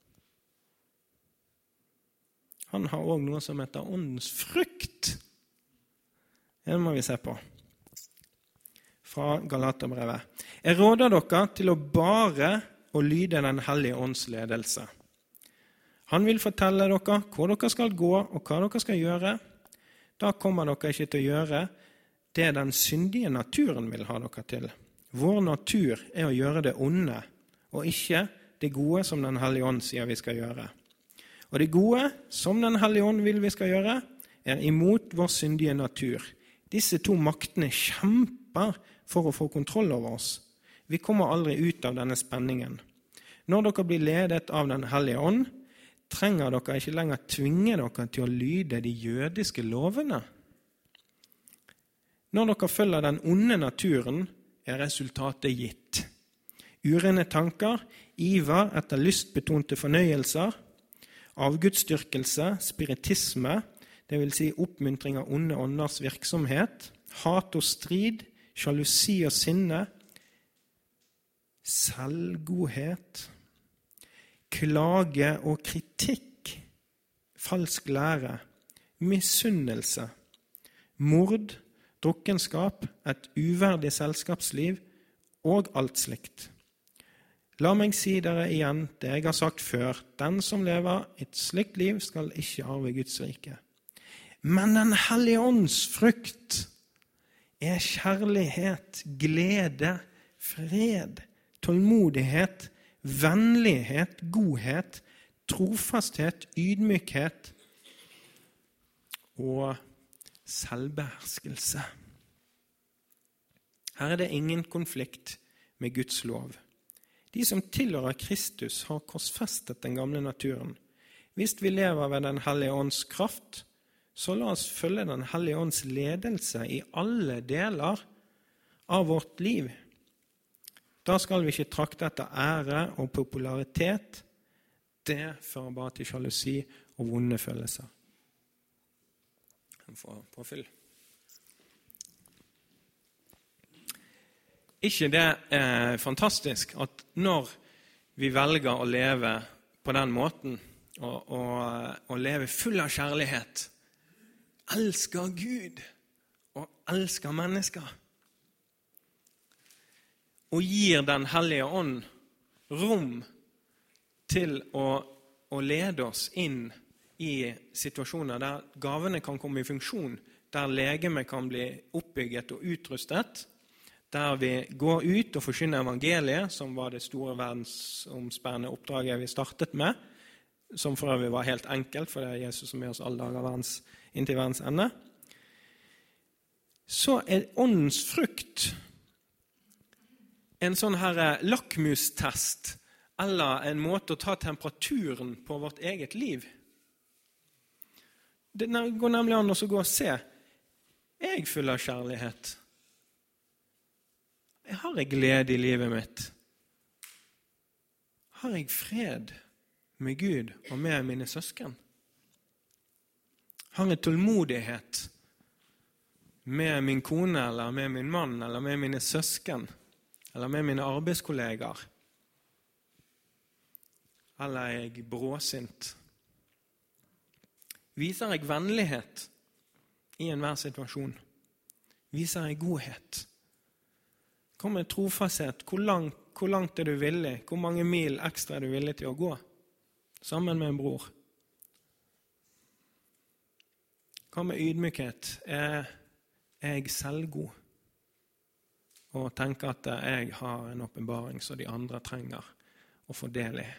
Han har også noe som heter åndens frukt. Det må vi se på. Fra Galaterbrevet. Jeg råder dere til å bare lyde Den hellige ånds ledelse. Han vil fortelle dere hvor dere skal gå og hva dere skal gjøre. Da kommer dere ikke til å gjøre det den syndige naturen vil ha dere til. Vår natur å gjøre det onde, og ikke det gode som Den hellige ånd sier vi skal gjøre. Og det gode som Den hellige ånd vil vi skal gjøre, imot vår syndige natur. Disse to maktene kjemper for å få kontroll over oss. Vi kommer aldri ut av denne spenningen. Når dere blir ledet av Den hellige ånd, trenger dere ikke lenger tvinge dere til å lyde de jødiske lovene. Når dere følger den onde naturen, resultatet gitt. Urene tanker, iver etter lystbetonte fornøyelser, avgudsdyrkelse, spiritisme, det vil si oppmuntring av onde ånders virksomhet, hat og strid, sjalusi og sinne, selvgodhet, klage og kritikk, falsk lære, misunnelse, mord, drukkenskap, et uverdig selskapsliv og alt slikt. La meg si dere igjen det jeg har sagt før, den som lever et slikt liv skal ikke arve Guds rike. Men Den hellige ånds frukt kjærlighet, glede, fred, tålmodighet, vennlighet, godhet, trofasthet, ydmykhet og selvbeherskelse. Her er det ingen konflikt med Guds lov. De som tilhører Kristus har korsfestet den gamle naturen. Hvis vi lever ved den hellige ånds kraft, så la oss følge den hellige ånds ledelse i alle deler av vårt liv. Da skal vi ikke trakte etter ære og popularitet. Det fører bare til sjalusi og vonde følelser. Han får påfyll. Ikke det er fantastisk at når vi velger å leve på den måten, og leve full av kjærlighet, elsker Gud og elsker mennesker, og gir den hellige ånd rom til å lede oss inn i situasjoner der gavene kan komme i funksjon, der legeme kan bli oppbygget og utrustet, der vi går ut og forkynner evangeliet, som var det store verdensomspennende oppdraget vi startet med, som for øvrig var helt enkelt, for det er Jesus som er oss alle dager inntil verdens ende. Så er åndens frukt en sånn her lakmustest, eller en måte å ta temperaturen på vårt eget liv. Det går nemlig an å gå og se. Er jeg full av kjærlighet? Har jeg glede i livet mitt? Har jeg fred med Gud og med mine søsken? Har jeg tålmodighet med min kone, eller med min mann, eller med mine søsken, eller med mine arbeidskollegaer? Eller er jeg bråsint? Viser jeg vennlighet i enhver situasjon? Viser jeg godhet? Hva med trofasthet? Hvor langt er du villig? Hvor mange mil ekstra er du villig til å gå? Sammen med en bror. Hva med ydmykhet? Er jeg selvgod? Og tenker at jeg har en åpenbaring som de andre trenger å få del i?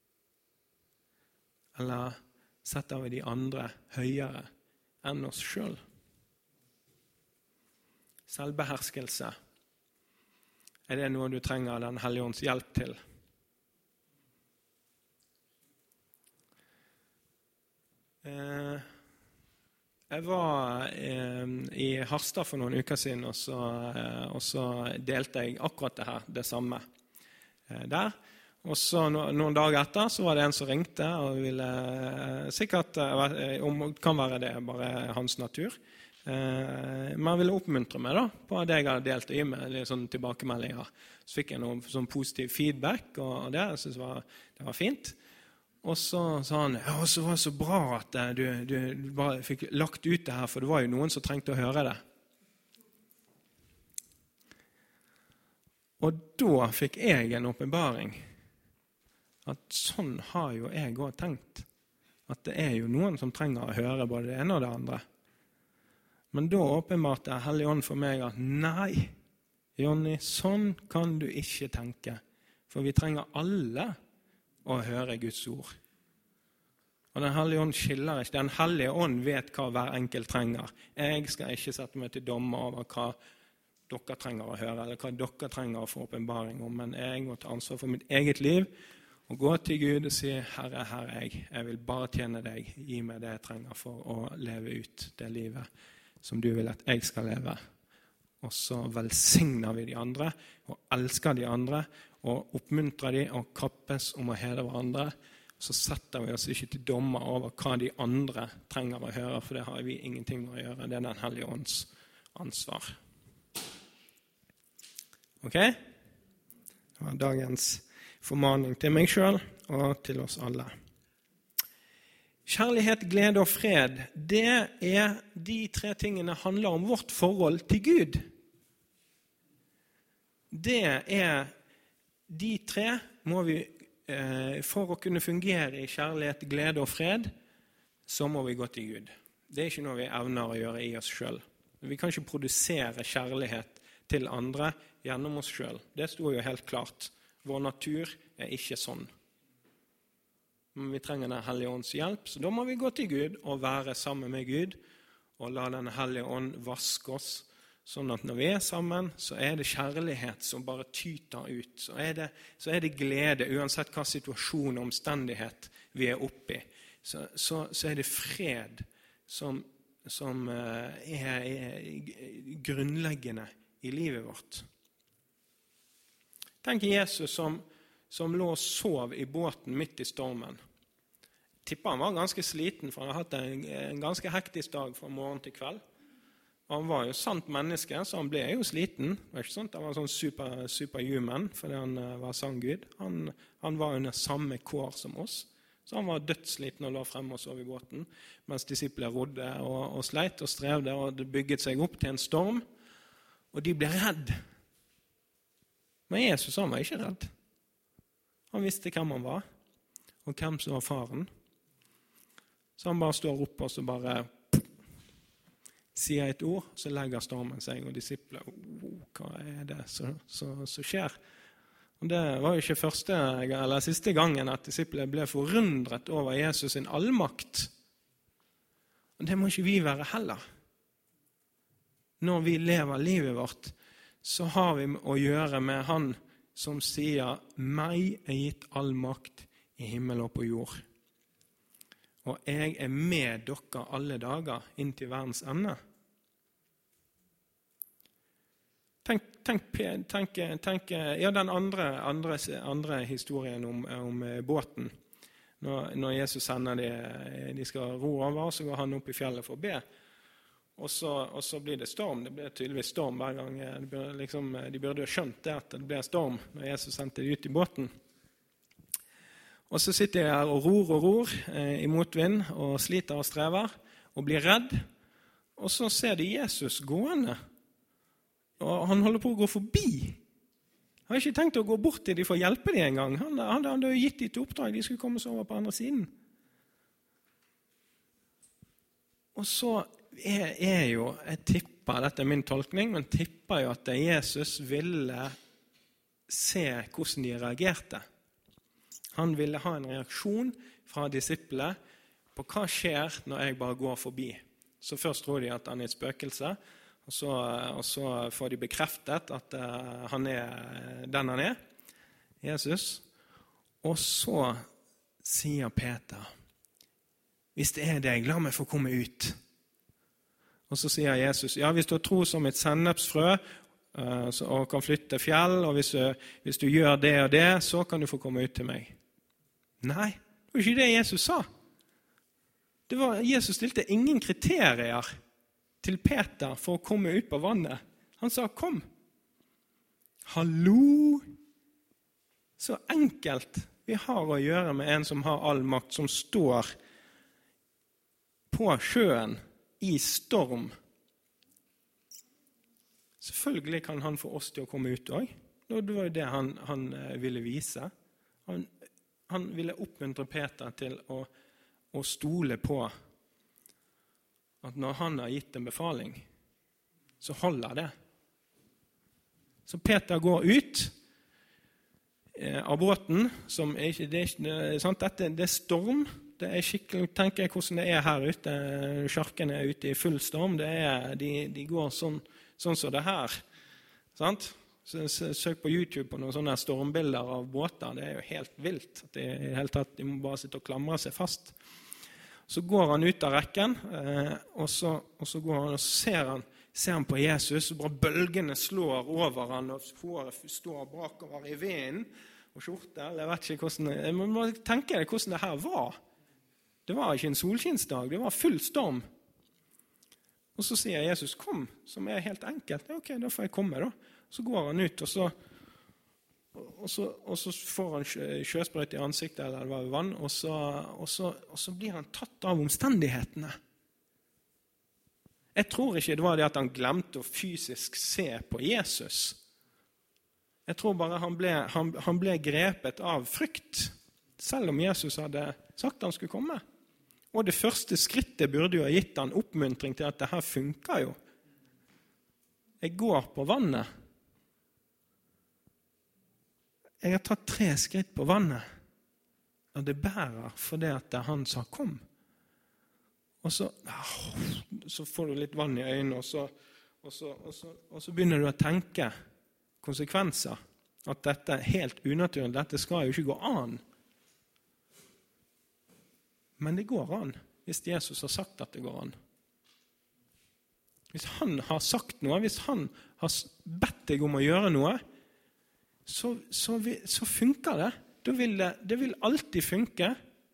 Eller setter vi de andre høyere enn oss selv? Selvbeherskelse. Er det noe du trenger den hellige ånds hjelp til? Jeg var i Harstad for noen uker siden, og så delte jeg akkurat det samme der. Og så noen dager etter så var det en som ringte og ville sikkert, kan være det bare hans natur, men ville oppmuntre meg da, på det jeg hadde delt i med litt sånne tilbakemeldinger. Så fikk jeg noen sånn positiv feedback, og det jeg synes det var fint. Og så sa han, ja, så var det så bra at du bare fikk lagt ut det her, for det var jo noen som trengte å høre det. Og da fikk jeg en åpenbaring, at sånn har jo jeg også tenkt, at det er jo noen som trenger å høre både det ene og det andre. Men da åpenbarte Hellig Ånd for meg at nei, Jonny, sånn kan du ikke tenke, for vi trenger alle å høre Guds ord. Og den Hellige Ånd skiller ikke. Den Hellige Ånd vet hva hver enkelt trenger. Jeg skal ikke sette meg til dommer over hva dere trenger å høre, eller hva dere trenger å få åpenbaring om, men jeg må ta ansvar for mitt eget liv, og gå til Gud og si, Herre, her er jeg vil bare tjene deg, gi meg det jeg trenger for å leve ut det livet som du vil at jeg skal leve. Og så velsigner vi de andre, og elsker de andre, og oppmuntrer de, og kappes om å hedre hverandre. Så setter vi oss ikke til dommer over hva de andre trenger å høre, for det har vi ingenting med å gjøre. Det er den Hellige Ånds ansvar. Ok? Det var dagens formaning til meg selv og til oss alle. Kjærlighet, glede og fred, det er de 3 tingene handler om vårt forhold til Gud. Det er de 3 må vi, for å kunne fungere i kjærlighet, glede og fred, så må vi gå til Gud. Det er ikke noe vi evner å gjøre i oss selv. Vi kan ikke produsere kjærlighet til andre gjennom oss selv. Det står jo helt klart. Vår natur er ikke sånn. Men vi trenger den Hellige Ånds hjelp, så da må vi gå til Gud og være sammen med Gud, og la den Hellige Ånd vaske oss, Sånn at når vi sammen, så det kjærlighet som bare tyter ut. Så det glede, uansett hva situasjon og omstendighet vi oppe i. Så det fred som grunnleggende i livet vårt. Tenk Jesus som lå og sov i båten midt i stormen. Tipper han var ganske sliten, for han har hatt en ganske hektisk dag fra morgen til kveld. Han var jo sant menneske, så han ble jo sliten. Det var ikke sånn at han var sånn superhuman, fordi han var sann Gud. Han var under samme kår som oss. Så han var dødssliten og lå fremme og sov i båten, mens disipler rodde og sleit og strevde, og det bygget seg opp til en storm, og de ble redd. Men Jesus, han var ikke redd. Han visste hvem han var, og hvem som var faren. Så han bare står opp og så bare sier et ord, så legger stormen seg, og disipler, hva det som skjer? Og det var jo ikke første eller siste gangen at disipler ble forundret over Jesus sin allmakt. Og det må ikke vi være heller. Når vi lever livet vårt, så har vi å gjøre med han som sier, meg gitt all makt i himmel og på jord. Og jeg med dere alle dager inn til verdens ende. Tenk den andre historien om båten. Når Jesus sender de skal ro over, så går han opp i fjellet for å be. Og så blir det storm. Det blir tydeligvis storm hver gang. De burde jo skjønt det at det ble storm når Jesus sendte de ut i båten. Og så sitter de her og ror i motvind og sliter og strever og blir redd. Og så ser de Jesus gående. Og han holder på å gå forbi. Han har ikke tenkt å gå bort til de for å hjelpe dem en gang. Han hadde jo gitt dem til oppdrag. De skulle komme seg over på andre siden. Og så jo, jeg tipper, dette min tolkning, men tipper jo at Jesus ville se hvordan de reagerte. Han ville ha en reaksjon fra disiplene på hva skjer når jeg bare går forbi. Så først tror de at han et spøkelse, og så får de bekreftet at han den han Jesus. Og så sier Peter, hvis det deg, la meg få komme ut. Og så sier Jesus, ja, hvis du tror som et sennepsfrø, og kan flytte fjell, og hvis du gjør det og det, så kan du få komme ut til meg. Nei, det var ikke det Jesus sa. Jesus stilte ingen kriterier til Peter for å komme ut på vannet. Han sa, kom. Hallo! Så enkelt vi har å gjøre med en som har all makt, som står på sjøen i storm. Selvfølgelig kan han få oss til å komme ut også. Det var jo det han ville vise. Han ville oppmuntre Peter til å stole på at når han har gitt en befaling, så holder det. Så Peter går ut av båten, som det storm. Det skikkelig, tenker jeg hvordan det her ute. Sjarkene ute i full storm. De går sånn som det her. Sant? Så søk på YouTube på noen sånne stormbilder av båter. Det jo helt vilt. De må bare sitte og klamre seg fast. Så går han ut av rekken, og så går han og ser han på Jesus, og bare bølgene slår over han, og håret står bakover i vinden, og skjorte, jeg vet ikke hvordan, man må tenke deg hvordan det her var. Det var ikke en solskinnsdag, det var full storm. Og så sier Jesus, kom, som helt enkelt. Ja, ok, da får jeg komme da. Så går han ut, og så får han sjøsprøyt i ansiktet, eller det var vann, og så blir han tatt av omstendighetene. Jeg tror ikke det var det at han glemte å fysisk se på Jesus. Jeg tror bare han ble grepet av frykt, selv om Jesus hadde sagt han skulle komme. Og det første skrittet burde jo ha gitt han oppmuntring til at det her funker jo. Jeg går på vannet. Jeg har tatt 3 skritt på vannet, og det bærer for det at han sa kom. Og så får du litt vann i øynene, og og så begynner du å tenke konsekvenser. At dette er helt unaturlig, dette skal jo ikke gå an. Men det går an, hvis Jesus har sagt at det går an. Hvis han har sagt noe, hvis han har bedt deg om å gjøre noe, så funker det. Det vil alltid funke.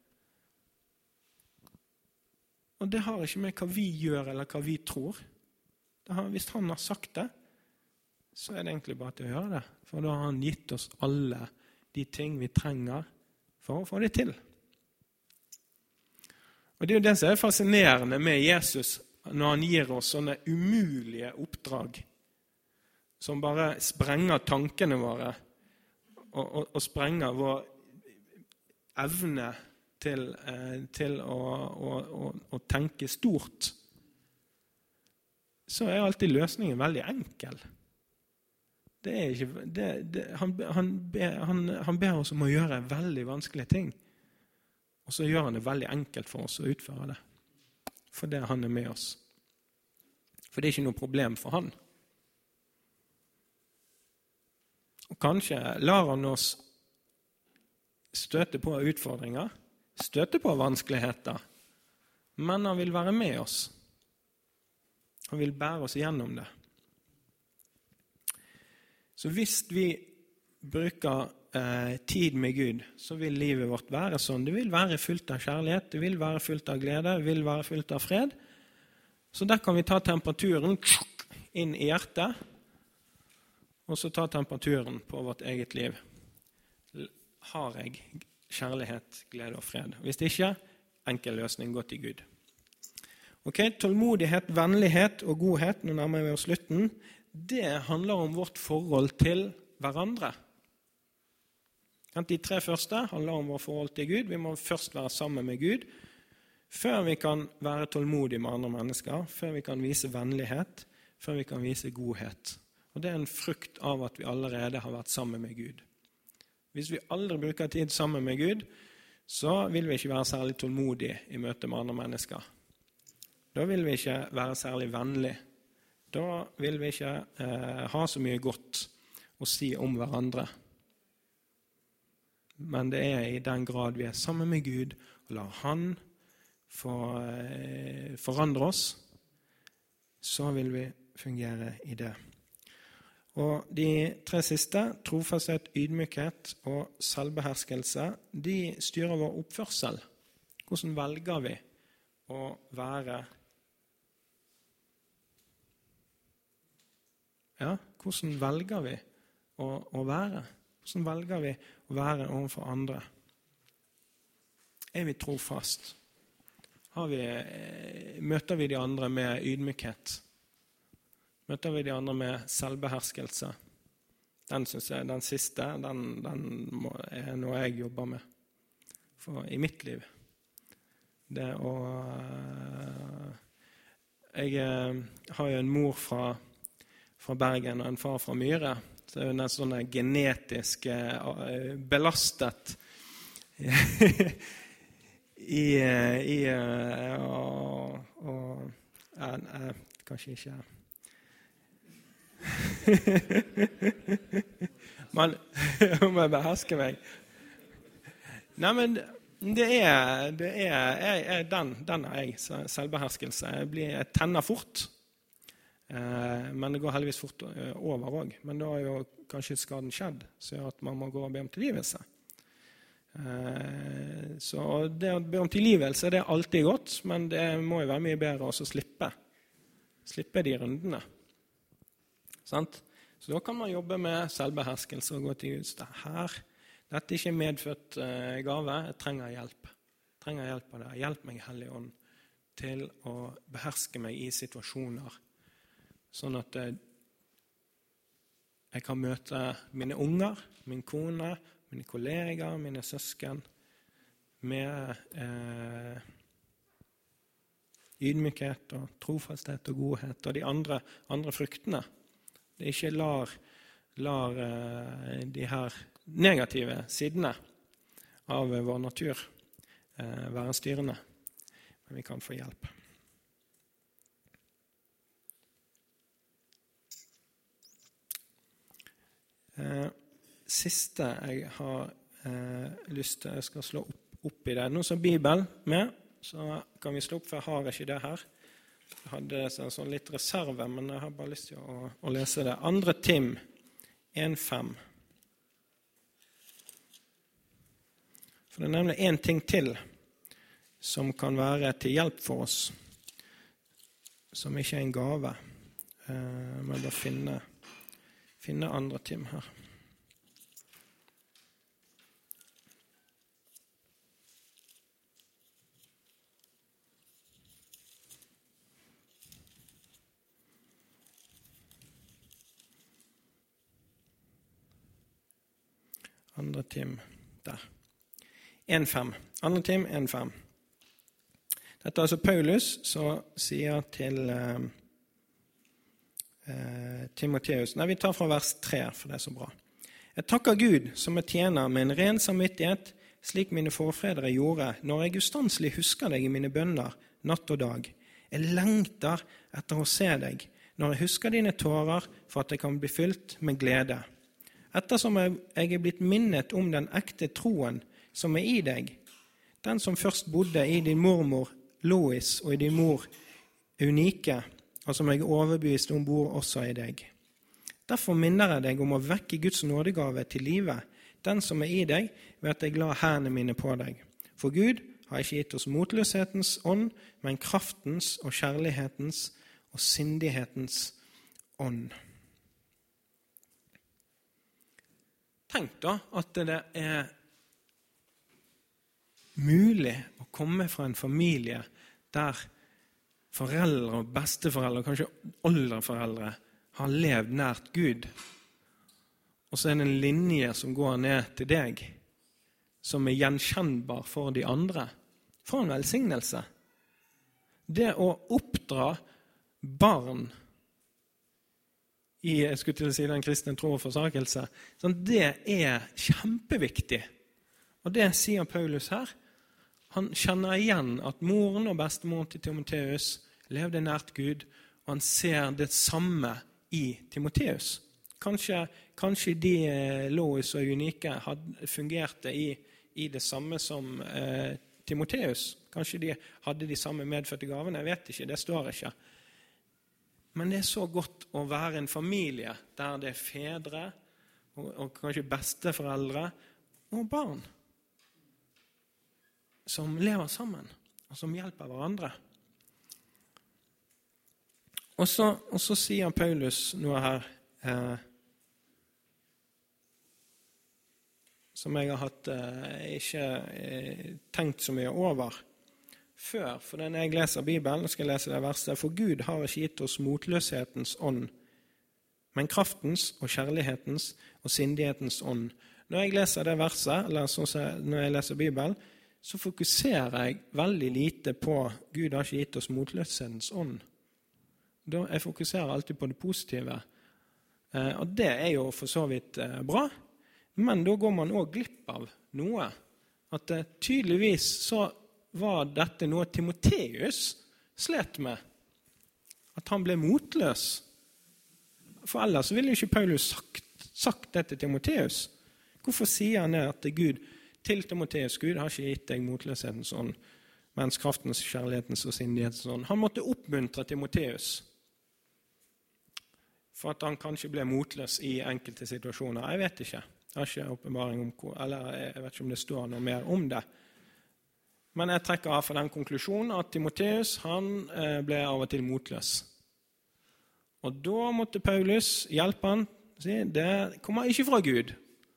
Og det har ikke med hva vi gjør eller hva vi tror. Hvis han har sagt det, så er det egentlig bare til å gjøre det. For da har han gitt oss alle de ting vi trenger for å få det til. Og det er jo det som er fascinerende med Jesus, når han gir oss sånne umulige oppdrag, som bare sprenger tankene våre, og sprenger vår evne til å tenke stort, så er alltid løsningen veldig enkel. Det er ikke, han ber oss om å gjøre veldig vanskelige ting, og så gjør han det veldig enkelt for oss å utføre det. Fordi han er med oss. For det er ikke noe problem for han. Og kanskje lar han oss støte på utfordringer, støte på vanskeligheter, men han vil være med oss. Han vil bære oss gjennom det. Så hvis vi bruker tid med Gud, så vil livet vårt være sånn. Det vil være fullt av kjærlighet, det vil være fullt av glede, det vil være fullt av fred. Så der kan vi ta temperaturen inn i hjertet, og så ta temperaturen på vårt eget liv. Har jeg kjærlighet, glede og fred? Hvis ikke, enkel løsning, gå til Gud. Ok, tålmodighet, vennlighet og godhet, nå nærmer vi oss slutten, det handler om vårt forhold til hverandre. De 3 første handler om vårt forhold til Gud. Vi må først være sammen med Gud, før vi kan være tålmodige med andre mennesker, før vi kan vise vennlighet, før vi kan vise godhet. Og det er en frukt av at vi allerede har vært sammen med Gud. Hvis vi aldri bruker tid sammen med Gud, så vil vi ikke være særlig tålmodige i møte med andre mennesker. Da vil vi ikke være særlig vennlige. Da vil vi ikke ha så mye godt å si om hverandre. Men det er i den grad vi er sammen med Gud og lar han forandre oss, så vil vi fungere i det. Og de 3 siste, trofasthet, ydmykhet og selvbeherskelse, de styrer vår oppførsel. Hvordan velger vi å være? Ja, hvordan velger vi å være? Hvordan velger vi å være overfor andre? Er vi trofast? Møter vi de andre med ydmykhet? Møter vi de andre med selvbeherskelse? Den synes jeg, den siste, den er noe jeg jobber med i mitt liv. Det å... Jeg har jo en mor fra Bergen og en far fra Myre. Så det er jo en sånn genetisk belastet kanskje ikke man må beherske meg. Nei, men den er jeg, selvbeherskelse. Jeg tenner fort. Men det går heldigvis fort over også. Men da har jo kanskje skaden skjedd, så at man må gå og be om tilgivelse. Så det å be om tilgivelse, det er alltid godt, men det må jo være mye bedre å slippe de rundene. Sant? Så da kan man jobbe med selvbeherskelse og gå til Gud. Dette er ikke medfødt gave, jeg trenger hjelp. Jeg trenger hjelp av det. Hjelp meg, Hellige Ånd, til å beherske meg i situasjoner, sånn at jeg kan møte mine unger, min kone, mine kollegaer, mine søsken, med ydmykhet og trofasthet og godhet og de andre fruktene. Det ikke lar de her negative sidene av vår natur være styrende, men vi kan få hjelp. Siste jeg har lyst til, jeg skal slå opp i det. Nå som Bibelen med, så kan vi slå opp, for jeg har ikke det her. Jeg hadde sånn litt reserve, men jeg har bare lyst til å lese det. 2. Tim 1,5. For det er nemlig en ting til som kan være til hjelp for oss, som ikke er en gave. Jeg må bare finne 2. Tim her. Andre Tim, der. 1,5. 2. Tim 1,5. Dette er altså Paulus som sier til Timotheus. Nei, vi tar fra vers 3, for det er så bra. Jeg takker Gud som jeg tjener med en ren samvittighet, slik mine forfedre gjorde, når jeg ustanselig husker deg i mine bønner, natt og dag. Jeg lengter etter å se deg, når jeg husker dine tårer, for at jeg kan bli fylt med glede. Ettersom jeg er blitt minnet om den ekte troen som er i deg, den som først bodde i din mormor Lois og i din mor Unike, og som jeg er overbevist om bor også i deg. Derfor minner jeg deg om å vekke Guds nådegave til livet, den som er i deg, ved at jeg la hendene mine på deg. For Gud har ikke gitt oss motløshetens ånd, men kraftens og kjærlighetens og sindighetens ånd. Tenk da at det er mulig å komme fra en familie der foreldre og besteforeldre, kanskje oldeforeldre, har levd nært Gud. Og så er det en linje som går ned til deg, som er gjenkjennbar for de andre. For en velsignelse. Det å oppdra barn i, jeg skulle til å si, den kristne tro og forsakelse, sånn, det er kjempeviktig. Og det sier Paulus her. Han kjenner igjen at moren og bestemoren til Timotheus levde nært Gud, og han ser det samme i Timotheus. Kanskje de Lois og Unike fungerte i det samme som Timotheus. Kanskje de hadde de samme medfødte gavene, jeg vet ikke, det står ikke. Men det er så godt å være en familie der det er fedre og kanskje besteforeldre og barn som lever sammen og som hjelper hverandre. Og så sier Paulus noe her som jeg har hatt ikke tenkt så mye over før, for når jeg leser Bibelen, skal jeg lese det verset, for Gud har ikke gitt oss motløshetens ånd, men kraftens og kjærlighetens og sindighetens ånd. Når jeg leser det verset, eller når jeg leser Bibelen, så fokuserer jeg veldig lite på Gud har ikke gitt oss motløshetens ånd. Jeg fokuserer alltid på det positive. Og det er jo for så vidt bra, men da går man også glipp av noe. At tydeligvis så var dette noe Timotheus slet med. At han ble motløs. For ellers ville jo ikke Paulus sagt det til Timotheus. Hvorfor sier han det at Gud til Timotheus, Gud har ikke gitt deg motløshetens ånd, mens kraftens, kjærlighetens og sindighetens ånd. Han måtte oppmuntre Timotheus for at han kanskje ble motløs i enkelte situasjoner. Jeg vet ikke. Jeg har ikke åpenbaring om, eller jeg vet ikke om det står noe mer om det. Men jeg trekker av for den konklusjonen at Timotheus, han ble av og til motløs. Og da måtte Paulus hjelpe han, si, det kommer ikke fra Gud.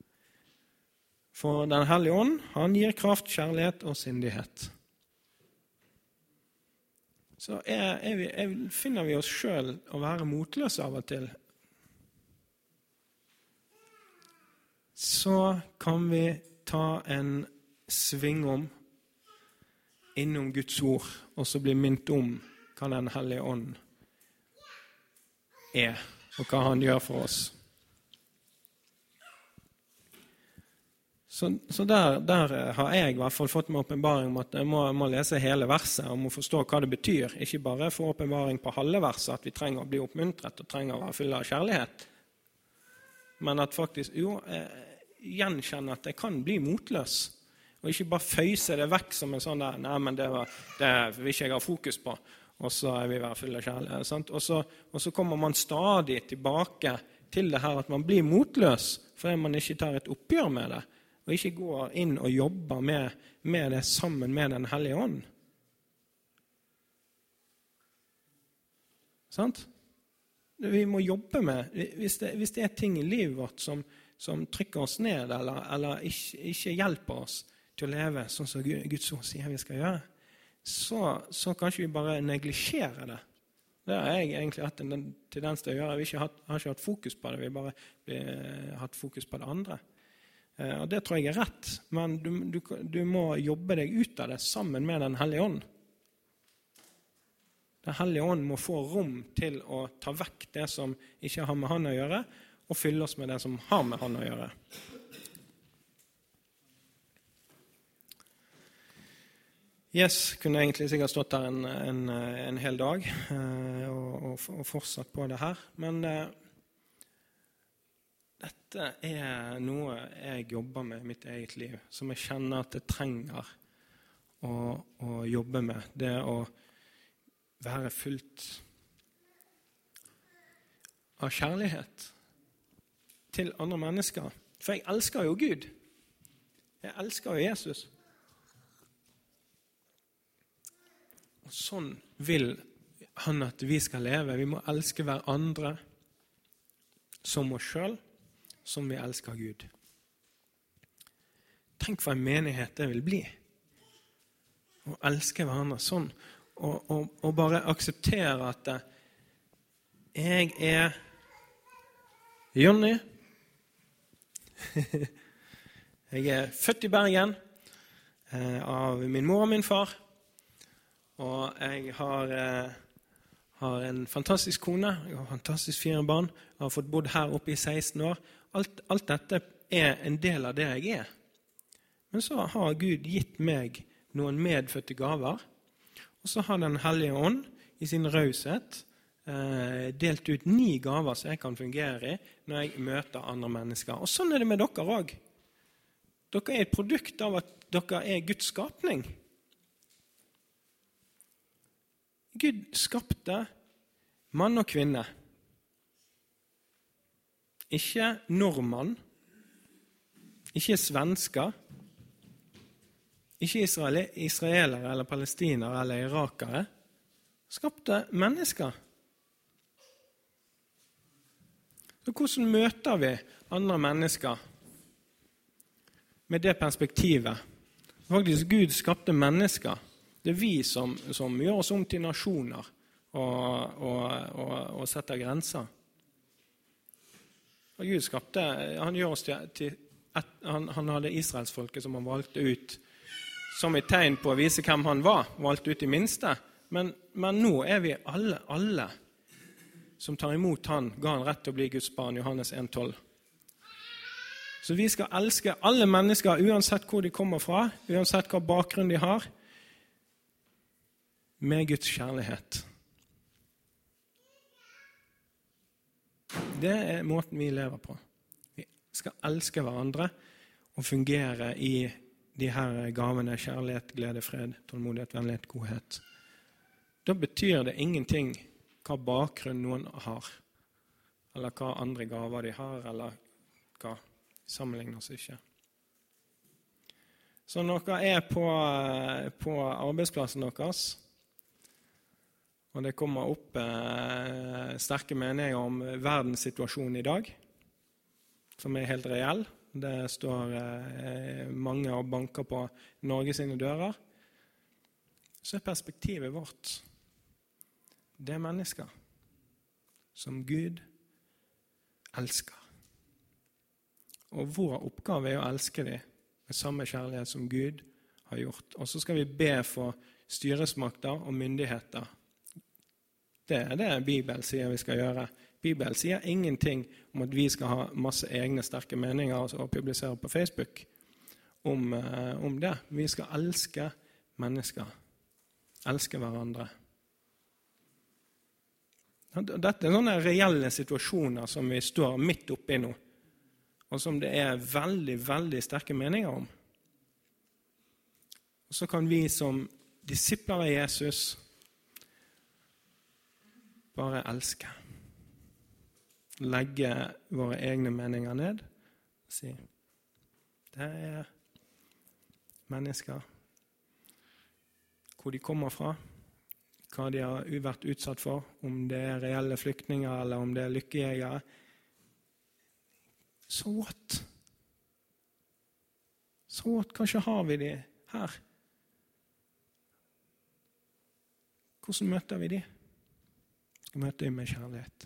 For den hellige ånd, han gir kraft, kjærlighet og sindighet. Så finner vi oss selv å være motløse av og til. Så kan vi ta en svingom innom Guds ord, og så bli minnet om hva den hellige ånd er, og hva han gjør for oss. Så der har jeg i hvert fall fått med åpenbaring om at jeg må lese hele verset, og må forstå hva det betyr. Ikke bare få åpenbaring på halve verset, at vi trenger å bli oppmuntret og trenger å være full av kjærlighet. men at faktisk gjenkjenne at jeg kan bli motløs, og ikke bare føyse det vekk som en sånn der, nei, men det vil ikke jeg ha fokus på, og så vi være full av kjærlighet, sant? Og så kommer man stadig tilbake til det her at man blir motløs, fordi man ikke tar et oppgjør med det, og ikke går inn og jobber med det sammen med den hellige ånd. Sant? Vi må jobbe med, hvis det ting i livet vårt som trykker oss ned, eller ikke hjelper oss til å leve sånn som Guds ord sier vi skal gjøre, så kanskje vi bare neglisjerer det. Det har jeg egentlig hatt en tendens til å gjøre. Vi har ikke hatt fokus på det, vi bare har hatt fokus på det andre. Og det tror jeg rett, men du må jobbe deg ut av det sammen med den hellige ånd. Den hellige ånd må få rom til å ta vekk det som ikke har med han å gjøre, og fylle oss med det som har med han å gjøre. Yes, kunne egentlig sikkert stått der en hel dag og fortsatt på det her, men dette noe jeg jobber med i mitt eget liv, som jeg kjenner at jeg trenger å jobbe med. Det å være fullt av kjærlighet til andre mennesker. For jeg elsker jo Gud. Jeg elsker jo Jesus. Og sånn vil han at vi skal leve. Vi må elske hverandre som oss selv, som vi elsker Gud. Tenk hva en menighet det vil bli. Å elske hverandre sånn. Og bare akseptere at jeg Jonny. Jeg født i Bergen av min mor og min far. Og jeg har en fantastisk kone, jeg har fantastisk 4 barn, jeg har fått bodd her oppe i 16 år. Alt dette en del av det jeg Men så har Gud gitt meg noen medfødte gaver, og så har den hellige ånd i sin raushet delt ut 9 gaver som jeg kan fungere i når jeg møter andre mennesker. Og sånn det med dere også. Dere et produkt av at dere Guds skapning. Gud skapte mann og kvinne. Ikke nordmann, ikke svensker, ikke israelere eller palestinere eller irakere. Skapte mennesker. Så hvordan møter vi andre mennesker med det perspektivet? Faktisk, Gud skapte mennesker. Det vi som gjør oss om til nasjoner og setter grenser. Og Gud skapte, han gjør oss til han hadde Israelsfolket som han valgte ut som et tegn på å vise hvem han var, valgte ut de minste. Men nå vi alle som tar imot han, ga han rett til å bli Guds barn, Johannes 1,12. Så vi skal elske alle mennesker, uansett hvor de kommer fra, uansett hva bakgrunn de har, med Guds kjærlighet. Det måten vi lever på. Vi skal elske hverandre og fungere i de her gavene, kjærlighet, glede, fred, tålmodighet, vennlighet, godhet. Da betyr det ingenting hva bakgrunn noen har, eller hva andre gaver de har, eller hva sammenligner oss ikke. Så når dere på arbeidsplassen deres, og det kommer opp sterke meninger om verdenssituasjonen i dag, som helt reell. Det står mange og banker på Norge sine dører. Så perspektivet vårt, det mennesker som Gud elsker. Og vår oppgave å elske dem med samme kjærlighet som Gud har gjort. Og så skal vi be for styresmakter og myndigheter. Det det Bibelen sier vi skal gjøre. Bibelen sier ingenting om at vi skal ha masse egne sterke meninger og publisere på Facebook om det. Vi skal elske mennesker. Elske hverandre. Dette sånne reelle situasjoner som vi står midt oppe i nå. og som det er veldig, veldig sterke meninger om. Og så kan vi som disipler av Jesus bare elske. Legge våre egne meninger ned og si, det er mennesker, hvor de kommer fra, hva de har vært utsatt for, om det er reelle flyktninger eller om det er lykkejegere. Så what? Så what? Kanskje har vi de her? Hvordan møter vi de? Vi møter de med kjærlighet.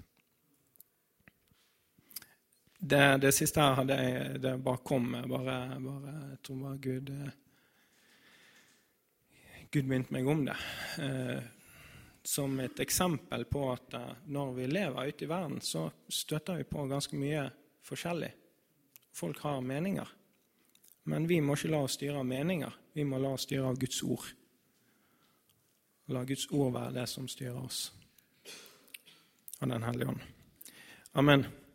Det siste her hadde jeg, det bare kom, jeg tror bare Gud minnet meg om det. Som et eksempel på at når vi lever ute i verden, så støtter vi på ganske mye forskjellig. Folk har meninger. Men vi må ikke la oss styre av meninger. Vi må la oss styre av Guds ord. La Guds ord være det som styrer oss. Av den hellige ånd. Amen.